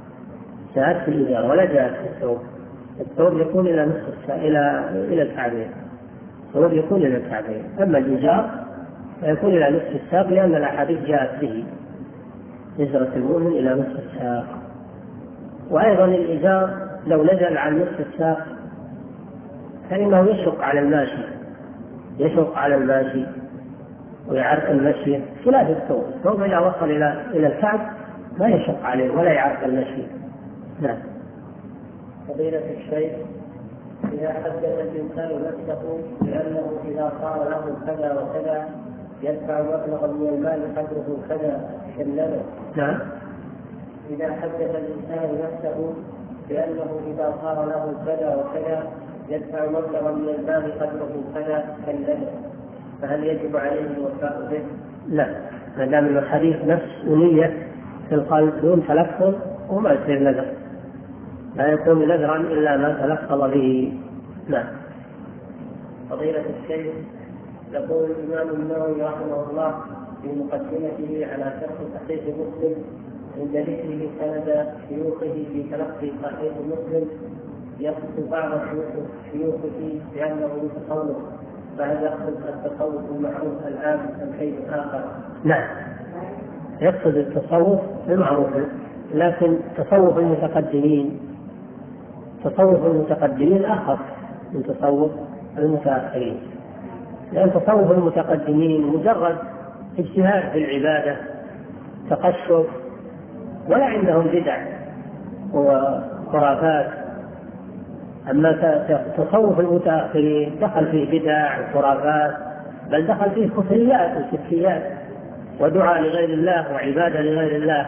ولا جاءت في الثوب. الثوب يكون إلى نصف إلى الكعبين، الثوب يكون إلى الكعبين، أما الإزار فيكون إلى نصف الساق، لأن الأحاديث جاءت به إزرة المؤمن إلى نصف الساق. وأيضا الإزار لو نزل عن نصف الساق فإنه يشق على الماشي ويعرق المشي، خلاف الثوب إذا وصل إلى الكعب ما يشق عليه ولا يعرق المشي. نعم. فضيلة الشيخ، إذا حدث الإنسان نفسه بأنه إذا صار له كذا وكذا يدفع مبلغا من المال قدره كذا كاللبن. نعم. إذا حدث الإنسان نفسه بأنه إذا صار له كذا وكذا يدفع مبلغا من المال قدره كذا كاللبن، فهل يجب عليه الوفاء به؟ لا، ما دام الحديث نفس ونية في القلب دون تلفظ وما يصير نذر، لا يكون نذرا إلا ما تلفظ به. نعم. فضيلة الشيخ، يقول الإمام النووي رحمه الله في مقدمته على شرح صحيح مسلم عند ذكره سند شيوخه في تلقي صحيح مسلم يصف بعض شيوخه بأنه متصوف، فهل يقصد التصوف المعروف العام أم شيء آخر؟ نعم، يقصد التصوف المعروف، لكن تصوف المتقدمين أخف من تصوف المتأخرين، لأن تصوف المتقدمين مجرد اجتهاد في العبادة، تقشف، ولا عندهم بدع وخرافات. أما تصوف المتأخرين دخل فيه بدع وخرافات، بل دخل فيه كفريات وشركيات ودعاء لغير الله وعبادة لغير الله.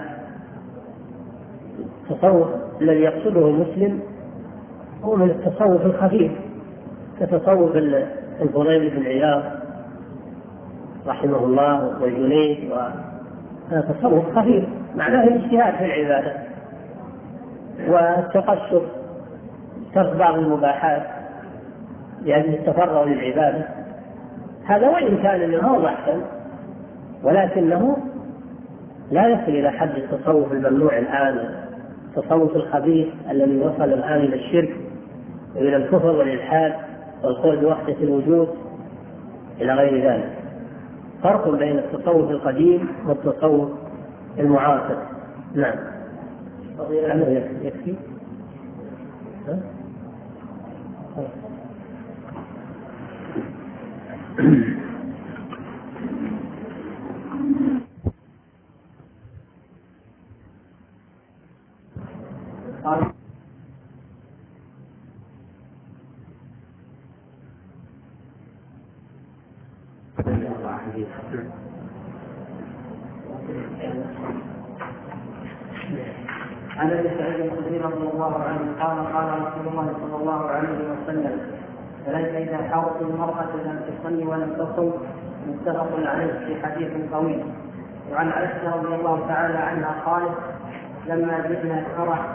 التصوف الذي يقصده المسلم هو من التصوف الخفيف، كتصوف الفضيل بن عياض رحمه الله والجنيد، وهذا تصوف خفيف معناه الاجتهاد في العبادة والتقشف، ترك بعض المباحات لأجل التفرغ للعبادة. هذا وإن كان منه أحسن، ولكنه لا يصل إلى حد التصوف الممنوع الآن، التصوف الخبيث الذي وصل الآن إلى الشرك وإلى الكفر والإلحاد والقول بوحدة الوجود إلى غير ذلك. فرق بين التصوف القديم والتصوف المعاصر. نعم. يكفي. عن ابي سعيد الخدري رضي الله عنه قال قال رسول الله صلى الله عليه وسلم: فليس اذا حاضت المراه لم تصلي ولم تصم. متفق عليه في حديث طويل. وعن عائشه رضي الله تعالى عنها قالت: لما جئنا الفرح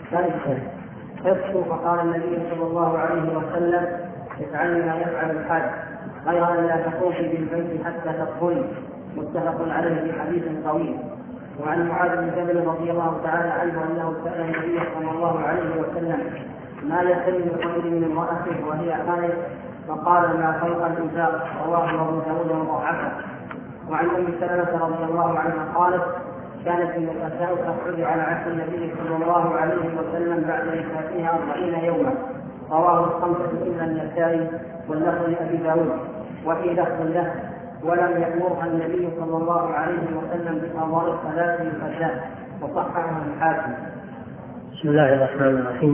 خفت، فقال النبي صلى الله عليه وسلم: افعلي ما يفعل الحاج، غير ان لا تطوفي بالبيت حتى تطهري. متفق عليه في حديث طويل. وعن معاذ بن جبل رضي الله تعالى عنه انه سال النبي صلى الله عليه وسلم: ما يحل الرجل من امراته وهي حائض؟ فقال: ما فوق الازار. رواه ابو داود وضعفه. وعن ام سلمه رضي الله عنها قالت: كانت النساء تخرج على عهد النبي صلى الله عليه وسلم بعد وفاتها 40 يوما. رواه الخمسه الا النسائي واللفظ لابي داود. وفي لفظ له: ولم يأمرها النبي صلى الله عليه وسلم بقضاء الصلاة للفتاة. وصححه الحاكم. بسم الله الرحمن الرحيم.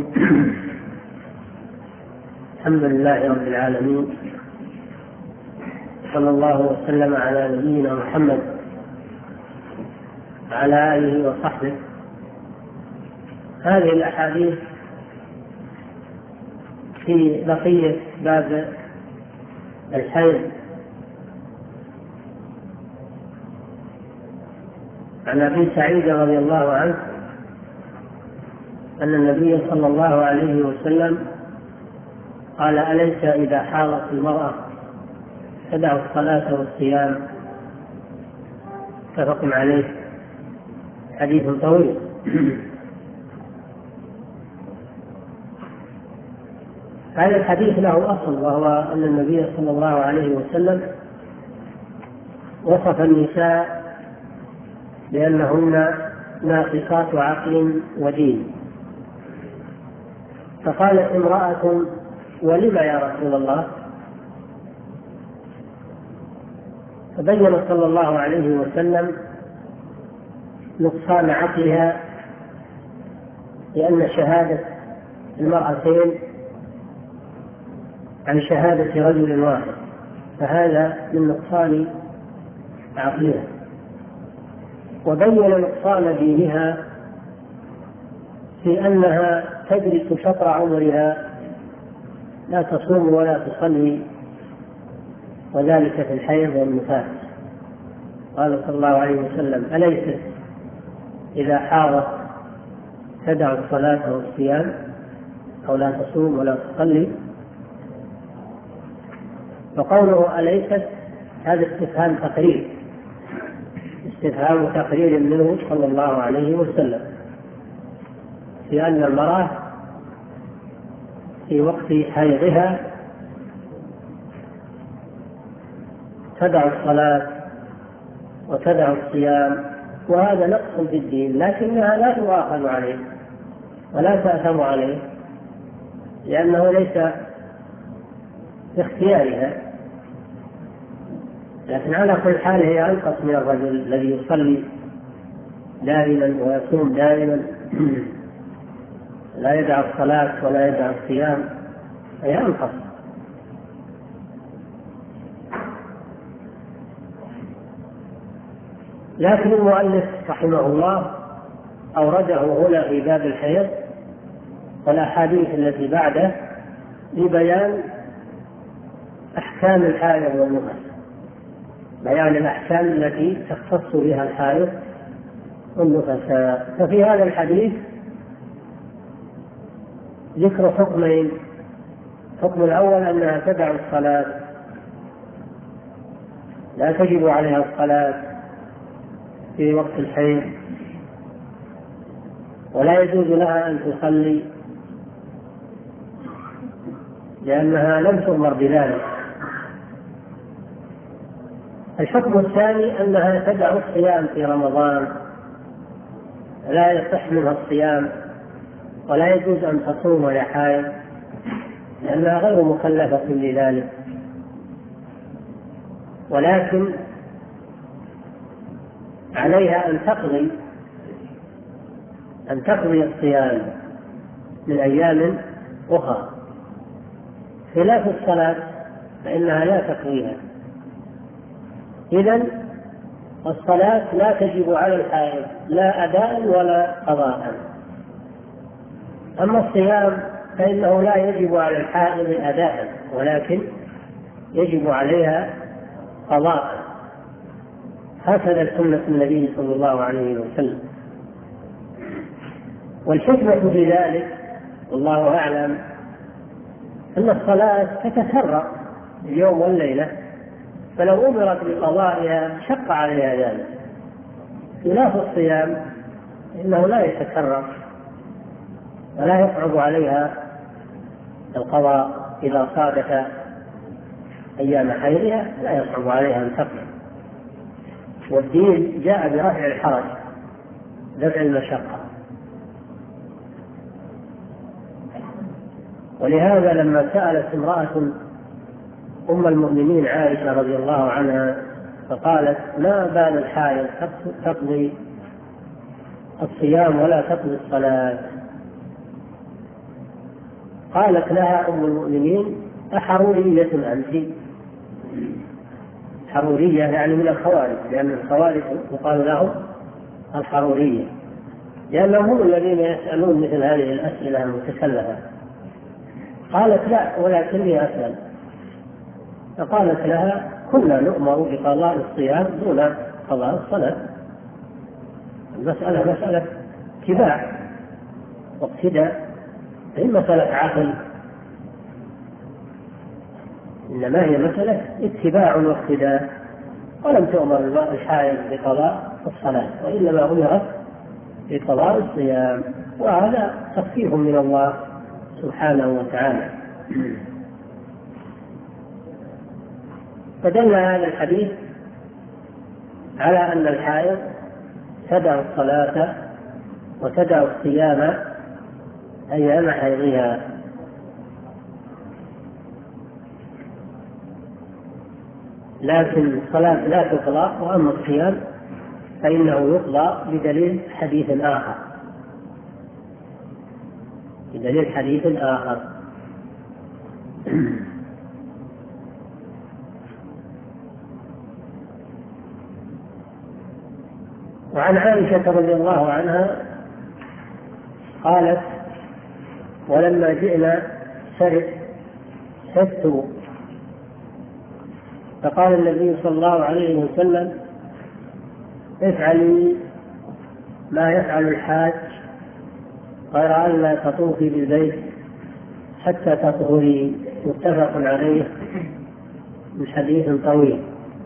الحمد لله رب العالمين، صلى الله وسلم على نبينا محمد وعلى آله وصحبه. هذه الأحاديث في بقية باب الحيض. عن أبي سعيد رضي الله عنه أن النبي صلى الله عليه وسلم قال: أليس إذا حاضت المرأة تدع الصلاة والصيام؟ متفق عليه. حديث طويل. هذا الحديث له أصل، وهو أن النبي صلى الله عليه وسلم وصف النساء بأنهن ناقصات عقل ودين، فقالت امرأة: ولم يا رسول الله؟ فبين صلى الله عليه وسلم نقصان عقلها، لأن شهادة المرأتين عن شهادة رجل واحد، فهذا من نقصان عقلها. وبين نقصان دينها في أنها تدرك شطر عمرها لا تصوم ولا تصلي، وذلك في الحيض والنفاس. قال صلى الله عليه وسلم: أليست إذا حاضت تدع الصلاة والصيام أو لا تصوم ولا تصلي؟ فقوله أليست هذا استفهام تقرير، استفهام تقرير منه صلى الله عليه وسلم، في أن المرأة في وقت حيضها تدع الصلاة وتدع الصيام، وهذا نقص في الدين، لكنها لا تؤاخذ عليه ولا تأثم عليه، لأنه ليس باختيارها. لكن على كل حال هي أنقص من الرجل الذي يصلي دائما ويصوم دائما، لا يدع الصلاة ولا يدع الصيام، هي أنقص. لكن المؤلف رحمه الله أورده هنا في باب الحيض والأحاديث التي بعده لبيان أحكام الحائض والنفاس، بيان الأحكام التي تختص بها الحائض والنفساء. ففي هذا الحديث ذكر حكمين: الحكم الأول أنها تدع الصلاة، لا تجب عليها الصلاة في وقت الحيض، ولا يجوز لها أن تصلي لأنها لم تؤمر بذلك. الحكم الثاني أنها تدع الصيام في رمضان، لا يصح منها الصيام ولا يجوز أن تصوم وهي حائض، لأنها غير مكلفة لذلك، ولكن عليها أن تقضي الصيام من أيام أخرى، خلاف الصلاة فإنها لا تقضيها. إذن الصلاة لا تجب على الحائض لا أداء ولا قضاء. أما الصيام فإنه لا يجب على الحائض أداء، ولكن يجب عليها قضاء، هكذا سنة النبي صلى الله عليه وسلم. والحكمة في ذلك والله أعلم أن الصلاة تتفرق اليوم والليلة، فلو أمرت بقضائها شق عليها ذلك، خلاف الصيام إنه لا يتكرر ولا يصعب عليها القضاء. إذا صادف أيام حيضها لا يصعب عليها أن تقضي، والدين جاء برفع الحرج، دفع المشقة. ولهذا لما سألت امرأة أم المؤمنين عائشة رضي الله عنها فقالت: ما بال الحائض تقضي الصيام ولا تقضي الصلاة؟ قالت لها أم المؤمنين: أحرورية أنت؟ حرورية يعني من الخوارج، لأن الخوارج يقال لهم الحرورية، لأنهم هم الذين يسألون مثل هذه الأسئلة المتكلفة. قالت: لا، ولكني أسأل. فقالت لها: كنا نؤمر بقضاء الصيام دون قضاء الصلاة. المسألة مسألة اتباع واقتداء، هي مسألة عقل، إنما هي مسألة اتباع واقتداء. ولم تؤمر الحائض بقضاء الصلاة، وإنما أمرت بقضاء الصيام، وهذا تخفيف من الله سبحانه وتعالى. فدل هذا الحديث على أن الحائض تدع الصلاة وتدع الصيام أيام حيضها، لكن الصلاة لا تقضى، وأما الصيام فإنه يقضى بدليل حديث آخر، بدليل حديث آخر. وعن عائشة رضي الله عنها قالت: ولما جئنا شدت، فقال النبي صلى الله عليه وسلم: افعلي ما يفعل الحاج غير أن لا تطوفي بالبيت حتى تطهري. متفق عليه من حديث طويل.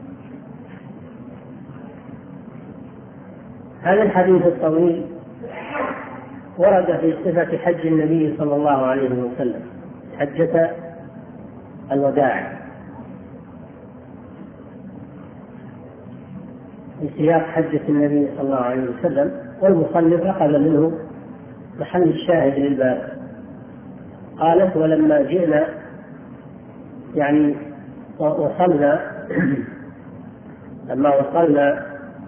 هذا الحديث الطويل ورد في صفة حج النبي صلى الله عليه وسلم، حجة الوداع، في سياق حجة النبي صلى الله عليه وسلم، والمصنف أخذ منه محل الشاهد للباب. قالت: ولما جئنا، يعني وصلنا، لما وصلنا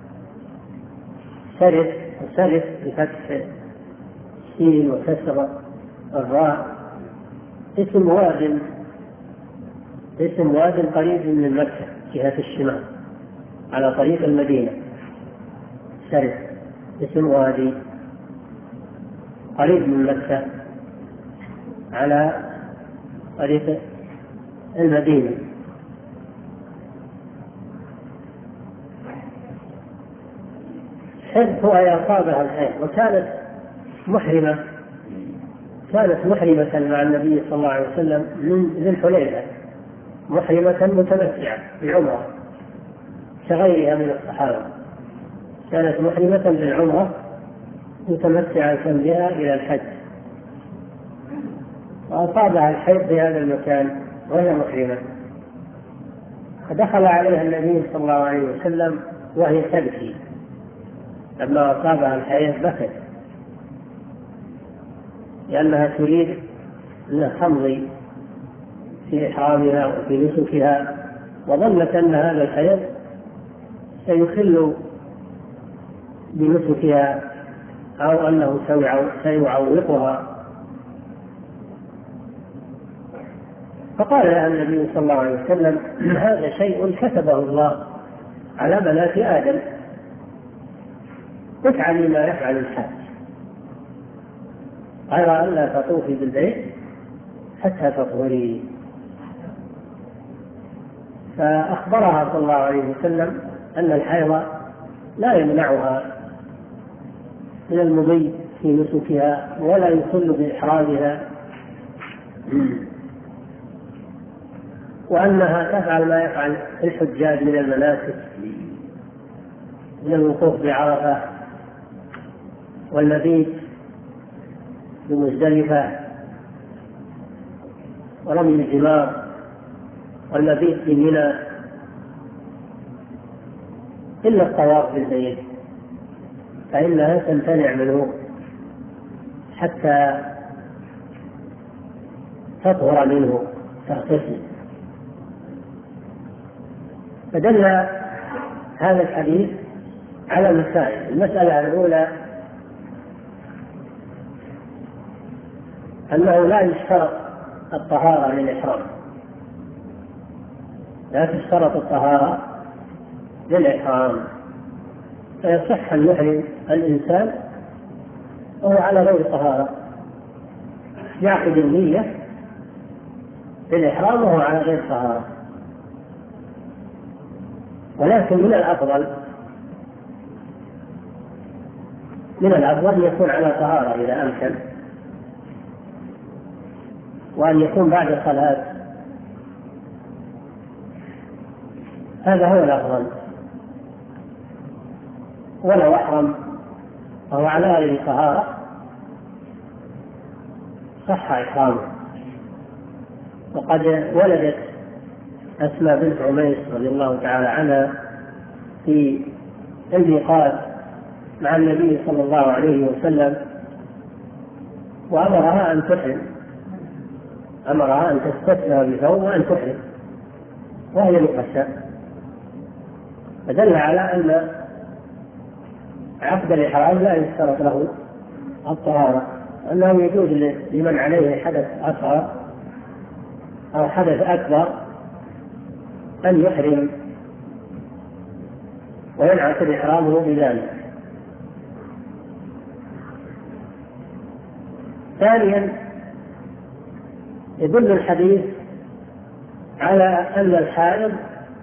سرف بفتح السين وكسر الراء، اسم واد قريب من مكة جهة الشمال على طريق المدينة. سرف اسم وادي قريب من مكة على طريق المدينة. حدث أي أصابها الحيض، وكانت محرمة مع النبي صلى الله عليه وسلم من ذي الحليفة، محرمة متمتعة بعمرة كغيرها من الصحابة، كانت محرمة بالعمرة متمتعة بها إلى الحج، وأصابها الحيض في هذا المكان وهي محرمة، فدخل عليها النبي صلى الله عليه وسلم وهي تبكي. لما أصابها الحيض بكت لأنها تريد أن تمضي في إحرامها وفي نسكها، وظنت أن هذا الحيض سيخل بنسكها أو أنه سيعوقها. فقال لها النبي صلى الله عليه وسلم: هذا شيء كتبه الله على بنات آدم، افعلي ما يفعل الحاج غير أن لا تطوفي بالبيت حتى تطهري. فأخبرها صلى الله عليه وسلم أن الحيض لا يمنعها من المضي في نسكها ولا يخل بإحرامها، وأنها تفعل ما يفعل الحجاج من المناسك، من الوقوف بعرفة والمبيت بمزدلفة ورمي الجمار والمبيت في منى، إلا الطواف بالبيت فإنها تمتنع منه حتى تطهر منه تغتسل. فدل هذا الحديث على مسائل. المسألة الأولى أنه لا يشترط الطهارة للإحرام، لا تشترط الطهارة للإحرام، فيصح أن يحرم الإنسان وهو على غير طهارة، يعقد النية للإحرام وهو على غير طهارة. ولكن من الأفضل يكون على طهارة إذا أمكن، وأن يكون بعد صلاة، هذا هو الأفضل. ولو أحرم وهو على غير طهارة صح إحرامه. وقد ولدت أسماء بنت عميس رضي الله تعالى عنها في الميقات مع النبي صلى الله عليه وسلم، وأمرها أن تحرم، أمرها أن تستثنى بثوب وأن تحرم وهي نفساء، فدل على أن عقد الإحرام لا يشترط له الطهارة، أنه يجوز لمن عليه حدث أصغر أو حدث أكبر أن يحرم وينعقد إحرامه بذلك. ثانيا، يدل الحديث على أن الحائض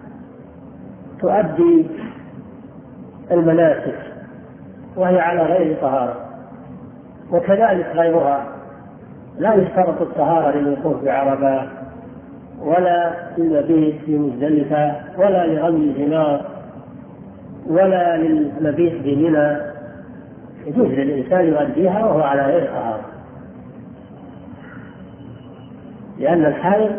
تؤدي المناسك وهي على غير طهارة، وكذلك غيرها، لا يشترط الطهارة للوقوف بعرفة ولا للمبيت في مزدلفة ولا لرمي الجمار ولا للمبيت بمنى، يجوز للإنسان يؤديها وهو على غير طهارة، لأن الحائض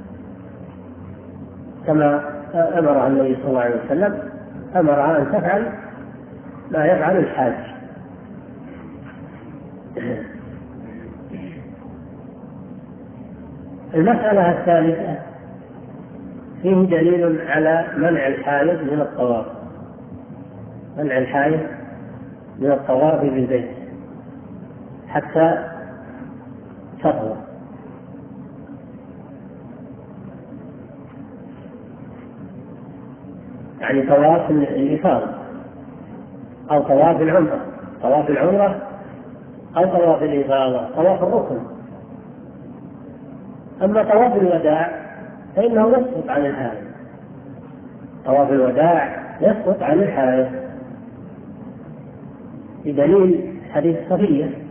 كما أمرها النبي صلى الله عليه وسلم أمرها أن تفعل ما يفعل الحاج. المسألة الثالثة، فيه دليل على منع الحائض من الطواف، منع الحائض من الطواف بالبيت حتى تطهر، يعني طواف الإفاضة أو طواف العمرة، طواف العمرة أو طواف الإفاضة، طواف الركن. أما طواف الوداع فإنه يسقط عن الحائض، طواف الوداع يسقط عن الحائض بدليل حديث صفية